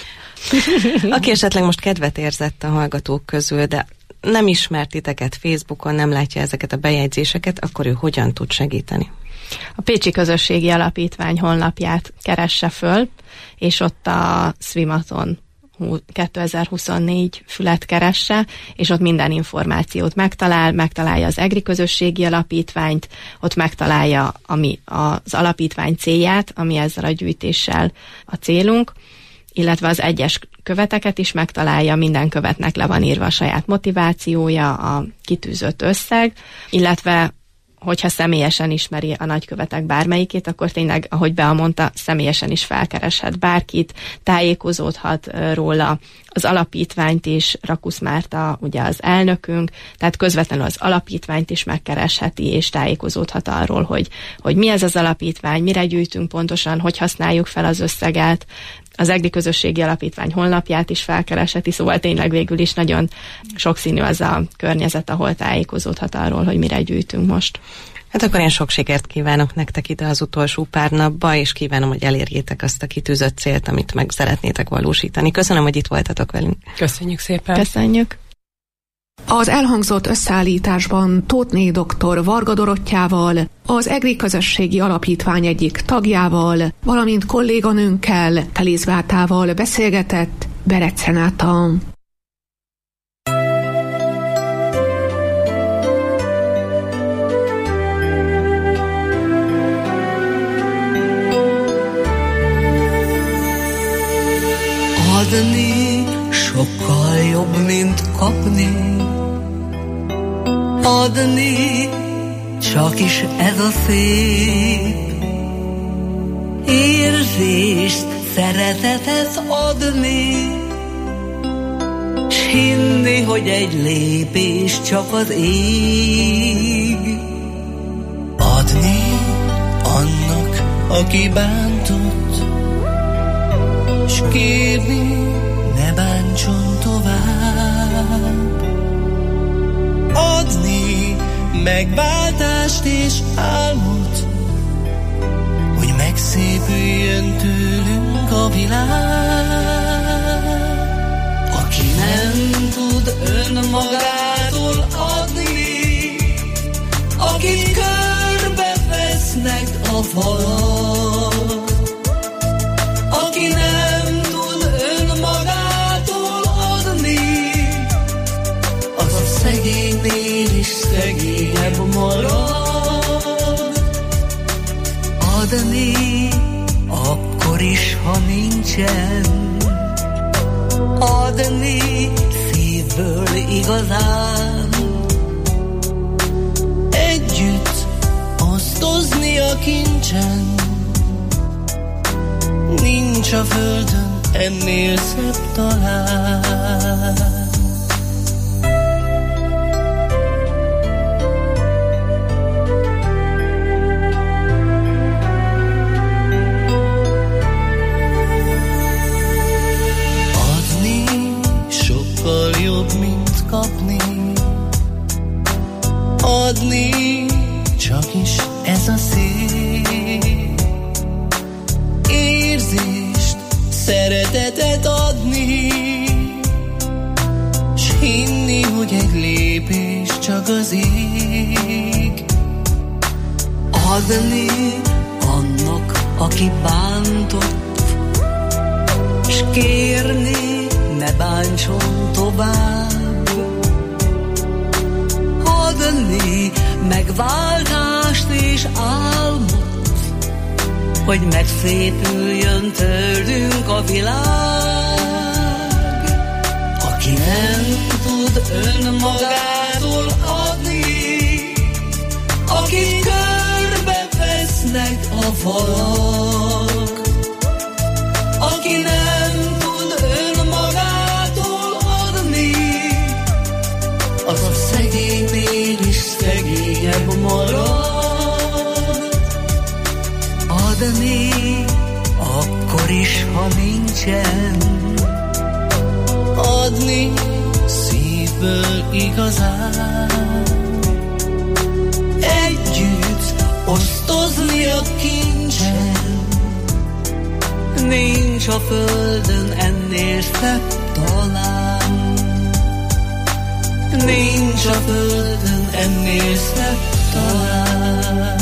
Aki esetleg most kedvet érzett a hallgatók közül, de nem ismert titeket Facebookon, nem látja ezeket a bejegyzéseket, akkor ő hogyan tud segíteni? A Pécsi Közösségi Alapítvány honlapját keresse föl, és ott a Swimaton kétezer-huszonnégy fület keresse, és ott minden információt megtalál, megtalálja az EGRI Közösségi Alapítványt, ott megtalálja ami az alapítvány célját, ami ezzel a gyűjtéssel a célunk, illetve az egyes követeket is megtalálja, minden követnek le van írva a saját motivációja, a kitűzött összeg, illetve hogyha személyesen ismeri a nagykövetek bármelyikét, akkor tényleg, ahogy Bea mondta, személyesen is felkereshet bárkit, tájékozódhat róla, az alapítványt is, Rakusz Márta, ugye az elnökünk, tehát közvetlenül az alapítványt is megkeresheti, és tájékozódhat arról, hogy, hogy mi ez az alapítvány, mire gyűjtünk pontosan, hogy használjuk fel az összeget, az EGRI Közösségi Alapítvány honlapját is felkeresheti, szóval tényleg végül is nagyon sokszínű az a környezet, ahol tájékozódhat arról, hogy mire gyűjtünk most. Hát akkor én sok sikert kívánok nektek ide az utolsó pár napba, és kívánom, hogy elérjétek azt a kitűzött célt, amit meg szeretnétek valósítani. Köszönöm, hogy itt voltatok velünk. Köszönjük szépen. Köszönjük. Az elhangzott összeállításban Tóthné doktor Varga Dorottyával, az EGRI Közösségi Alapítvány egyik tagjával, valamint kolléganőnkkel, Telész Beátával beszélgetett Berec Renáta. Adni sokkal jobb, mint kapni. Adni csak is ez a szép. Érzést, szeretetet adni, s hinni, hogy egy lépés csak az ég. Adni annak, aki bántott, s kérni, ne bántson tovább. Adni megváltást és álmot, hogy megszépüljön tőlünk a világ. Aki nem tud önmagától adni, akit körbevesznek a falak, aki nem tud önmagától adni, az a szegénynél is szegényebb marad. Adni akkor is, ha nincsen, adni szívből igazán, együtt osztozni a kincsen. Nincs a földön ennél szebb talán. Adni sokkal jobb, mint kapni. Adni csak is ez a szép. Érzést, szeretetet adni, s hinni, hogy egy lépés csak az ég. Adni annak, aki bántott, s kérni, ne bántson tovább. Adni megváltást és álmot, hogy megszépüljön tőlünk a világ. aki nem tud önmagától adni, akit körbe vesznek a falak, aki nem tud önmagától adni, az a szegénynél is szegényebb marad. Adni akkor is, ha nincsen, adni szívből igazán, együtt osztozni a kincsen. Nincs a földön ennél szebb talán, nincs a földön ennél szebb talán.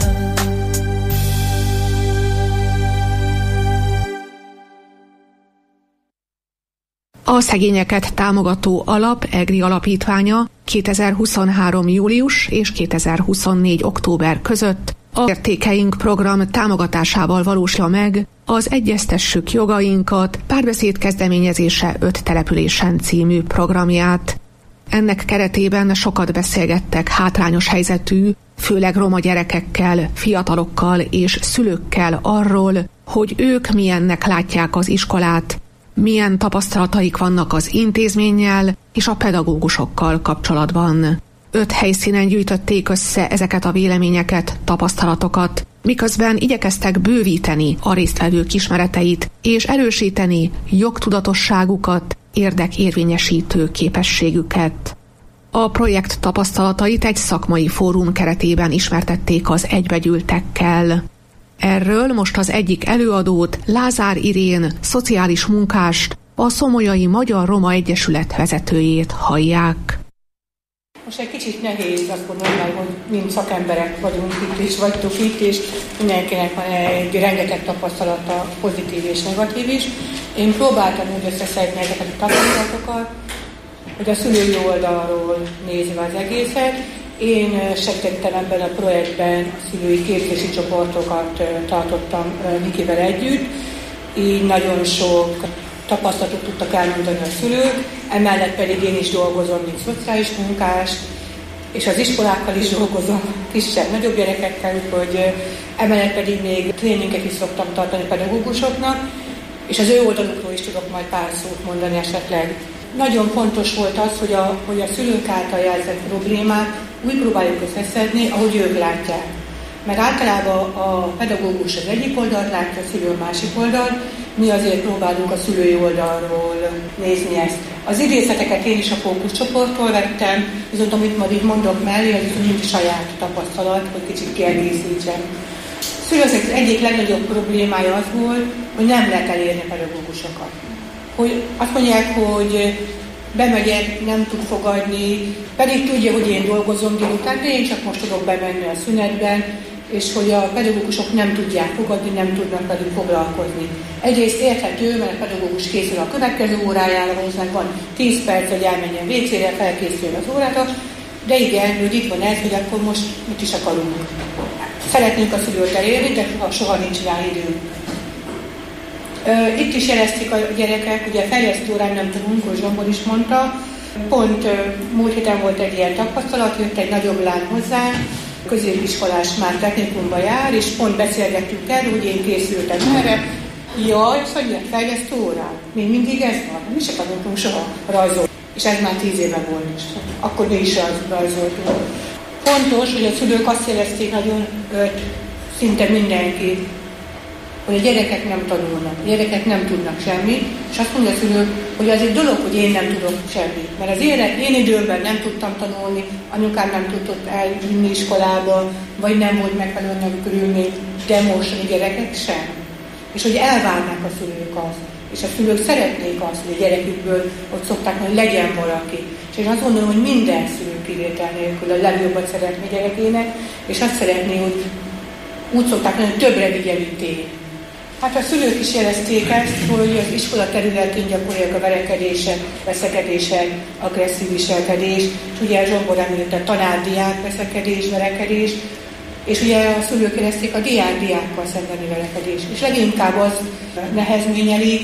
A szegényeket támogató alap EGRI alapítványa kétezer-huszonhárom. július és kétezer-huszonnégy. október között a Értékeink program támogatásával valósítja meg az Egyeztessük jogainkat párbeszéd kezdeményezése öt településen című programját. Ennek keretében sokat beszélgettek hátrányos helyzetű, főleg roma gyerekekkel, fiatalokkal és szülőkkel arról, hogy ők milyennek látják az iskolát, milyen tapasztalataik vannak az intézménnyel és a pedagógusokkal kapcsolatban. Öt helyszínen gyűjtötték össze ezeket a véleményeket, tapasztalatokat, miközben igyekeztek bővíteni a résztvevők ismereteit és erősíteni jogtudatosságukat, érdekérvényesítő képességüket. A projekt tapasztalatait egy szakmai fórum keretében ismertették az egybegyűltekkel. Erről most az egyik előadót, Lázár Irén, szociális munkást, a Szomolyai Magyar Roma Egyesület vezetőjét hallják. Most egy kicsit nehéz azt gondolni, hogy mind szakemberek vagyunk itt is, vagytok itt, és mindenkinek van egy rengeteg tapasztalata, pozitív és negatív is. Én próbáltam úgy összeszedni ezeket a tapasztalatokat, hogy a szülői oldalról nézve az egészet. Én segítettem ebben a projektben, a szülői képzési csoportokat tartottam Nikivel együtt, így nagyon sok tapasztalatot tudtak elmondani a szülők, emellett pedig én is dolgozom, mint szociális munkás, és az iskolákkal is dolgozom, kisebb, nagyobb gyerekekkel, hogy emellett pedig még tréninget is szoktam tartani pedagógusoknak, és az ő oldalukról is tudok majd pár szót mondani esetleg. Nagyon fontos volt az, hogy a, hogy a szülők által jelzett problémát úgy próbáljuk összeszedni, ahogy ők látják. Mert általában a pedagógus az egyik oldalt látja, a szülő a másik oldalt, mi azért próbálunk a szülői oldalról nézni ezt. Az idézeteket én is a fókuszcsoporttól vettem, viszont amit majd így mondok mellé, az mind saját tapasztalat, hogy kicsit kiegészítsem. A szülők egyik legnagyobb problémája az volt, hogy nem lehet elérni a pedagógusokat. Hogy azt mondják, hogy bemegyek, nem tud fogadni, pedig tudja, hogy én dolgozom délután, de én csak most tudok bemenni a szünetben, és hogy a pedagógusok nem tudják fogadni, nem tudnak velük foglalkozni. Egyrészt érthető, mert a pedagógus készül a következő órájára, hozzánk van tíz perc, hogy elmenjen vécére, felkészül az órára, de igen, hogy itt van ez, hogy akkor most mit is akarunk. Szeretnénk a szülőt elérni, de soha nincs rá időnk. Itt is jelezték a gyerekek, ugye fejlesztő órán nem tudunk, hogy Zsombor is mondta. Pont múlt héten volt egy ilyen tapasztalat, jött egy nagyobb lány hozzánk, középiskolás már technikumba jár, és pont beszélgettünk erről, hogy én készültem erre. Jaj, szóval fejlesztő órán? Még mindig ez van? Mi se tanultunk soha rajzolni. És ez már tíz éve volt is. Akkor mi is rajzoltunk. Fontos, hogy a szülők azt jelezték nagyon, szinte mindenki, hogy a gyerekek nem tanulnak, a gyerekek nem tudnak semmit, és azt mondja a szülő, hogy az egy dolog, hogy én nem tudok semmit. Mert az én, én időmben nem tudtam tanulni, anyukám nem tudott elvinni iskolába, vagy nem volt megfelelően körülmény, de most a gyerekek sem. És hogy elvárnak a szülők azt. És a szülők szeretnék azt, hogy a gyerekükből ott szokták, hogy legyen valaki. És én azt gondolom, hogy minden szülő kivétel nélkül a legjobbat szeretné gyerekének, és azt szeretné, hogy úgy szokták, hogy többre vigye, mint én. Hát a szülők is jelezték ezt, hogy az iskola területén gyakorolják a verekedések, veszekedések, agresszív viselkedés, és ugye Zsombor említette a tanár-diák veszekedés, verekedés, és ugye a szülők jelezték a diák-diákkal szembeni verekedés. És leginkább az nehezményeli,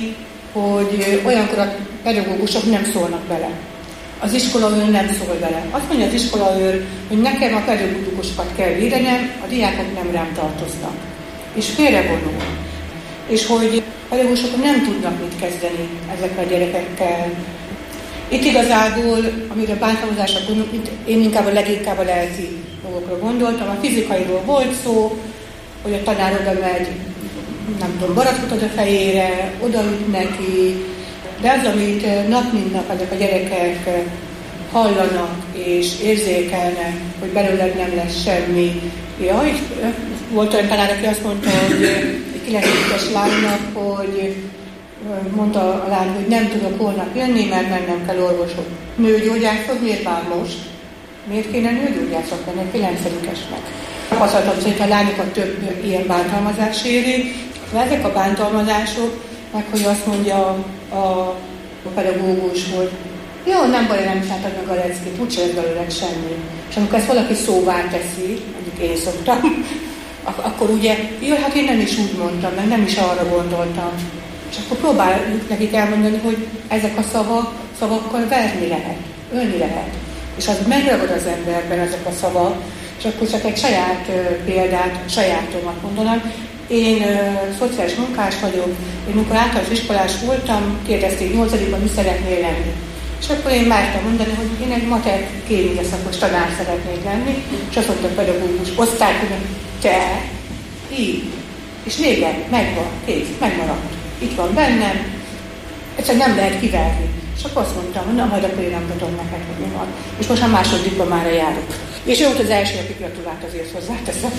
hogy olyankor a pedagógusok nem szólnak bele. Az iskolaőr nem szól bele. Azt mondja az iskolaőr, hogy nekem a pedagógusokat kell védenem, a diákok nem rám tartoznak. És félrevonul. És hogy a pedagógusok nem tudnak mit kezdeni ezekkel a gyerekekkel. Itt igazából, amire bántalmazásra gondolok, itt én inkább a leginkább a lelki dolgokra gondoltam. A fizikairól volt szó, hogy a tanár oda megy, nem tudom, barackot ad a fejére, odaüt neki, de az, amit nap mint nap ezek a gyerekek hallanak és érzékelnek, hogy belőled nem lesz semmi. Ja, volt olyan tanár, aki azt mondta, hogy egy kilencedikes lánynak, hogy mondta a lány, hogy nem tudok holnap jönni, mert mennem kell orvoshoz. Nőgyógyászhoz, miért már most? Miért kéne nőgyógyászok lenni egy kilencedikesnek? Tapasztaltam szerint a lányokat több ilyen bántalmazás éri. Ezek a bántalmazások, meg hogy azt mondja a, a pedagógus, hogy jó, nem baj, nem csináltad meg a leckét, úgyse lesz belőled semmi. És amikor ezt valaki szóvá teszi, mondjuk én szoktam, akkor ugye, jó, hát én nem is úgy mondtam, meg nem is arra gondoltam. És akkor próbáljuk nekik elmondani, hogy ezek a szavak, szavakkal verni lehet, ölni lehet. És az megragad az emberben ezek a szavak, és akkor csak egy saját uh, példát, sajátomat mondanám. Én uh, szociális munkás vagyok, én amikor általános iskolás voltam, kérdezték nyolcadikban, mi szeretnél lenni. És akkor én mártam mondani, hogy én egy matek kémia szakos tanár szeretnék lenni, és azt mondta a pedagógus, osztály, hogy te, így. És vége, megvan, kész, megmaradt. Itt van bennem, egyszerűen nem lehet kiverni. És akkor azt mondtam, hogy na, majd akkor én nem tudom neked, hogy mi van. És most a másodikban már járok. És ő volt az első, aki gratulált, azért hozzáteszem.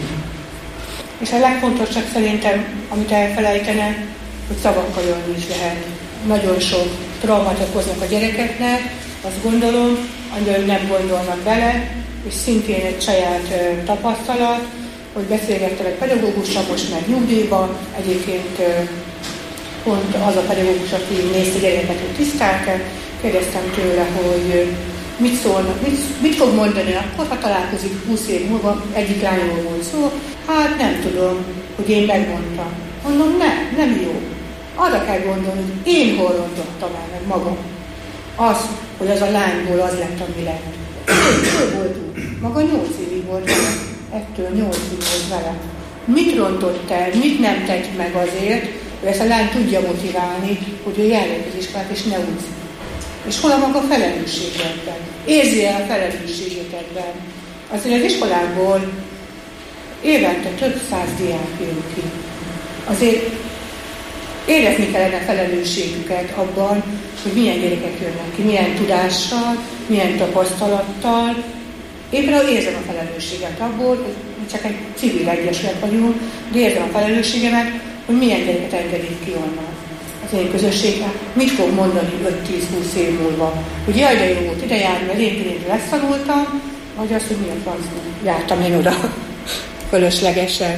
És a legfontosabb szerintem, amit elfelejtene, hogy szavakkal jönni is lehet. Nagyon sok traumát okoznak a gyerekeknek, azt gondolom, amiről nem gondolnak bele, és szintén egy saját uh, tapasztalat, hogy beszélgettem egy pedagógussal, most már nyugdíjban, egyébként uh, pont az a pedagógus, aki nézte gyerekeket, hogy tisztelke, kérdeztem tőle, hogy uh, mit szólnak, mit, mit fog mondani akkor, ha találkozik húsz év múlva, egyik lányról volt szó, hát nem tudom, hogy én megmondtam. Mondom, nem, nem jó. Arra kell gondolni, hogy én hol rontottam el meg magam. Az, hogy az a lányból az lett, ami lett. Ő volt úgy. Maga nyolc évig volt vele. Ettől nyolcig volt vele. Mit rontott el, mit nem tett meg azért, hogy ezt a lány tudja motiválni, hogy ő járjon az iskolát, és ne úgy. És hol a maga felelősségedben? Érzi el a felelősségedben? Azért az iskolából évente több száz diák jön ki. Azért érezni kellene felelősségüket abban, hogy milyen gyerekek jönnek ki, milyen tudással, milyen tapasztalattal. Éppen érzem a felelősséget abból, hogy csak egy civil egyesület vagyunk, de érzem a felelősségemet, hogy milyen gyereket engedik ki onnan. Az én közösségnek mit fog mondani öt-tíz-húsz év múlva? Hogy jaj, de jó volt ide járni, mert én tényleg leszanultam, vagy azt, hogy mi a francban jártam én oda fölöslegesen.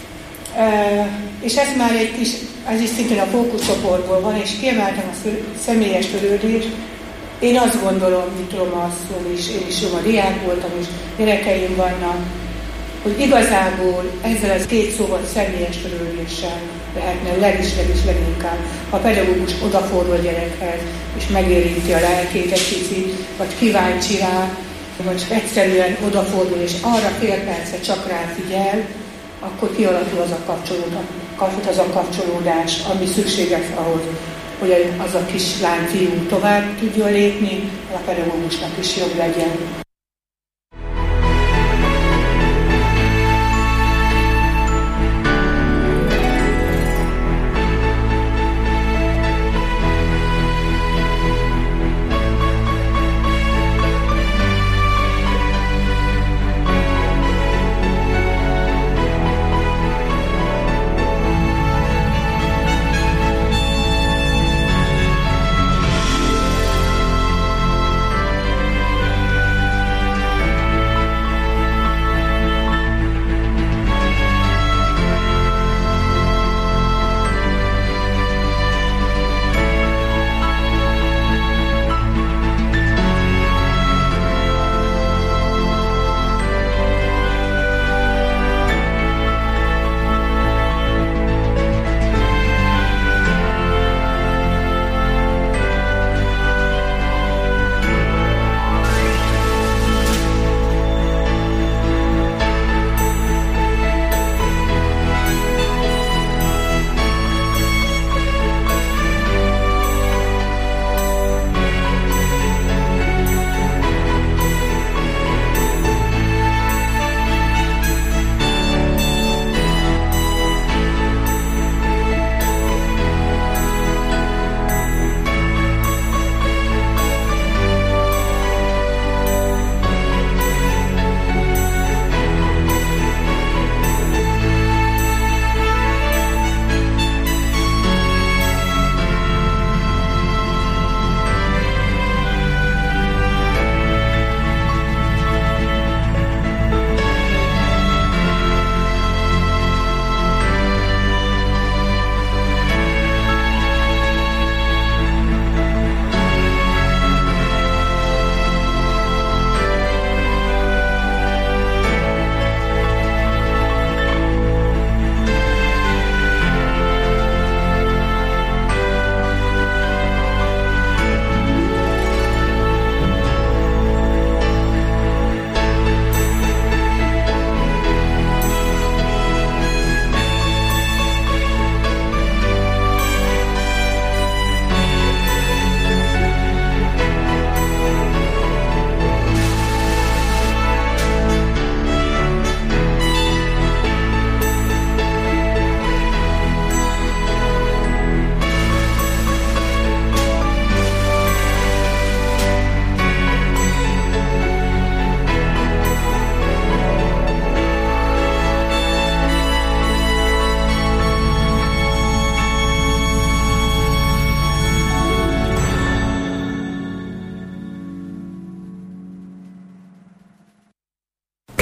Uh, és ez már egy kis, ez is szintén a fókuszcsoportból van, és kiemeltem a személyes törődést. Én azt gondolom, mint Roma asszony is, én is Roma diák voltam, és gyerekeim vannak, hogy igazából ezzel az két szóval személyes törődéssel lehetne legisleg is leginkább. Ha a pedagógus odafordul a gyerekhez, és megérinti a lelkét egy kicsit, vagy kíváncsi rá, vagy egyszerűen odafordul, és arra fél percre csak rá figyel, akkor kialakul az a kapcsolódás, az a kapcsolódás, ami szükséges ahhoz, hogy az a kis lány, fiú tovább tudjon lépni, a pedagógusnak is jobb legyen.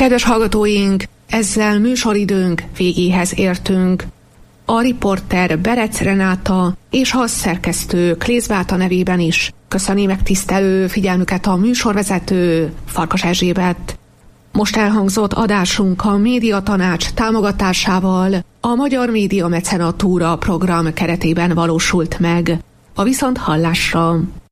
Kedves hallgatóink, ezzel műsoridőnk végéhez értünk. A riporter Berec Renáta és a szerkesztő Klész Beáta nevében is köszöni megtisztelő figyelmüket a műsorvezető Farkas Erzsébet. Most elhangzott adásunk a Médiatanács támogatásával a Magyar Média Mecenatúra program keretében valósult meg. A viszonthallásra!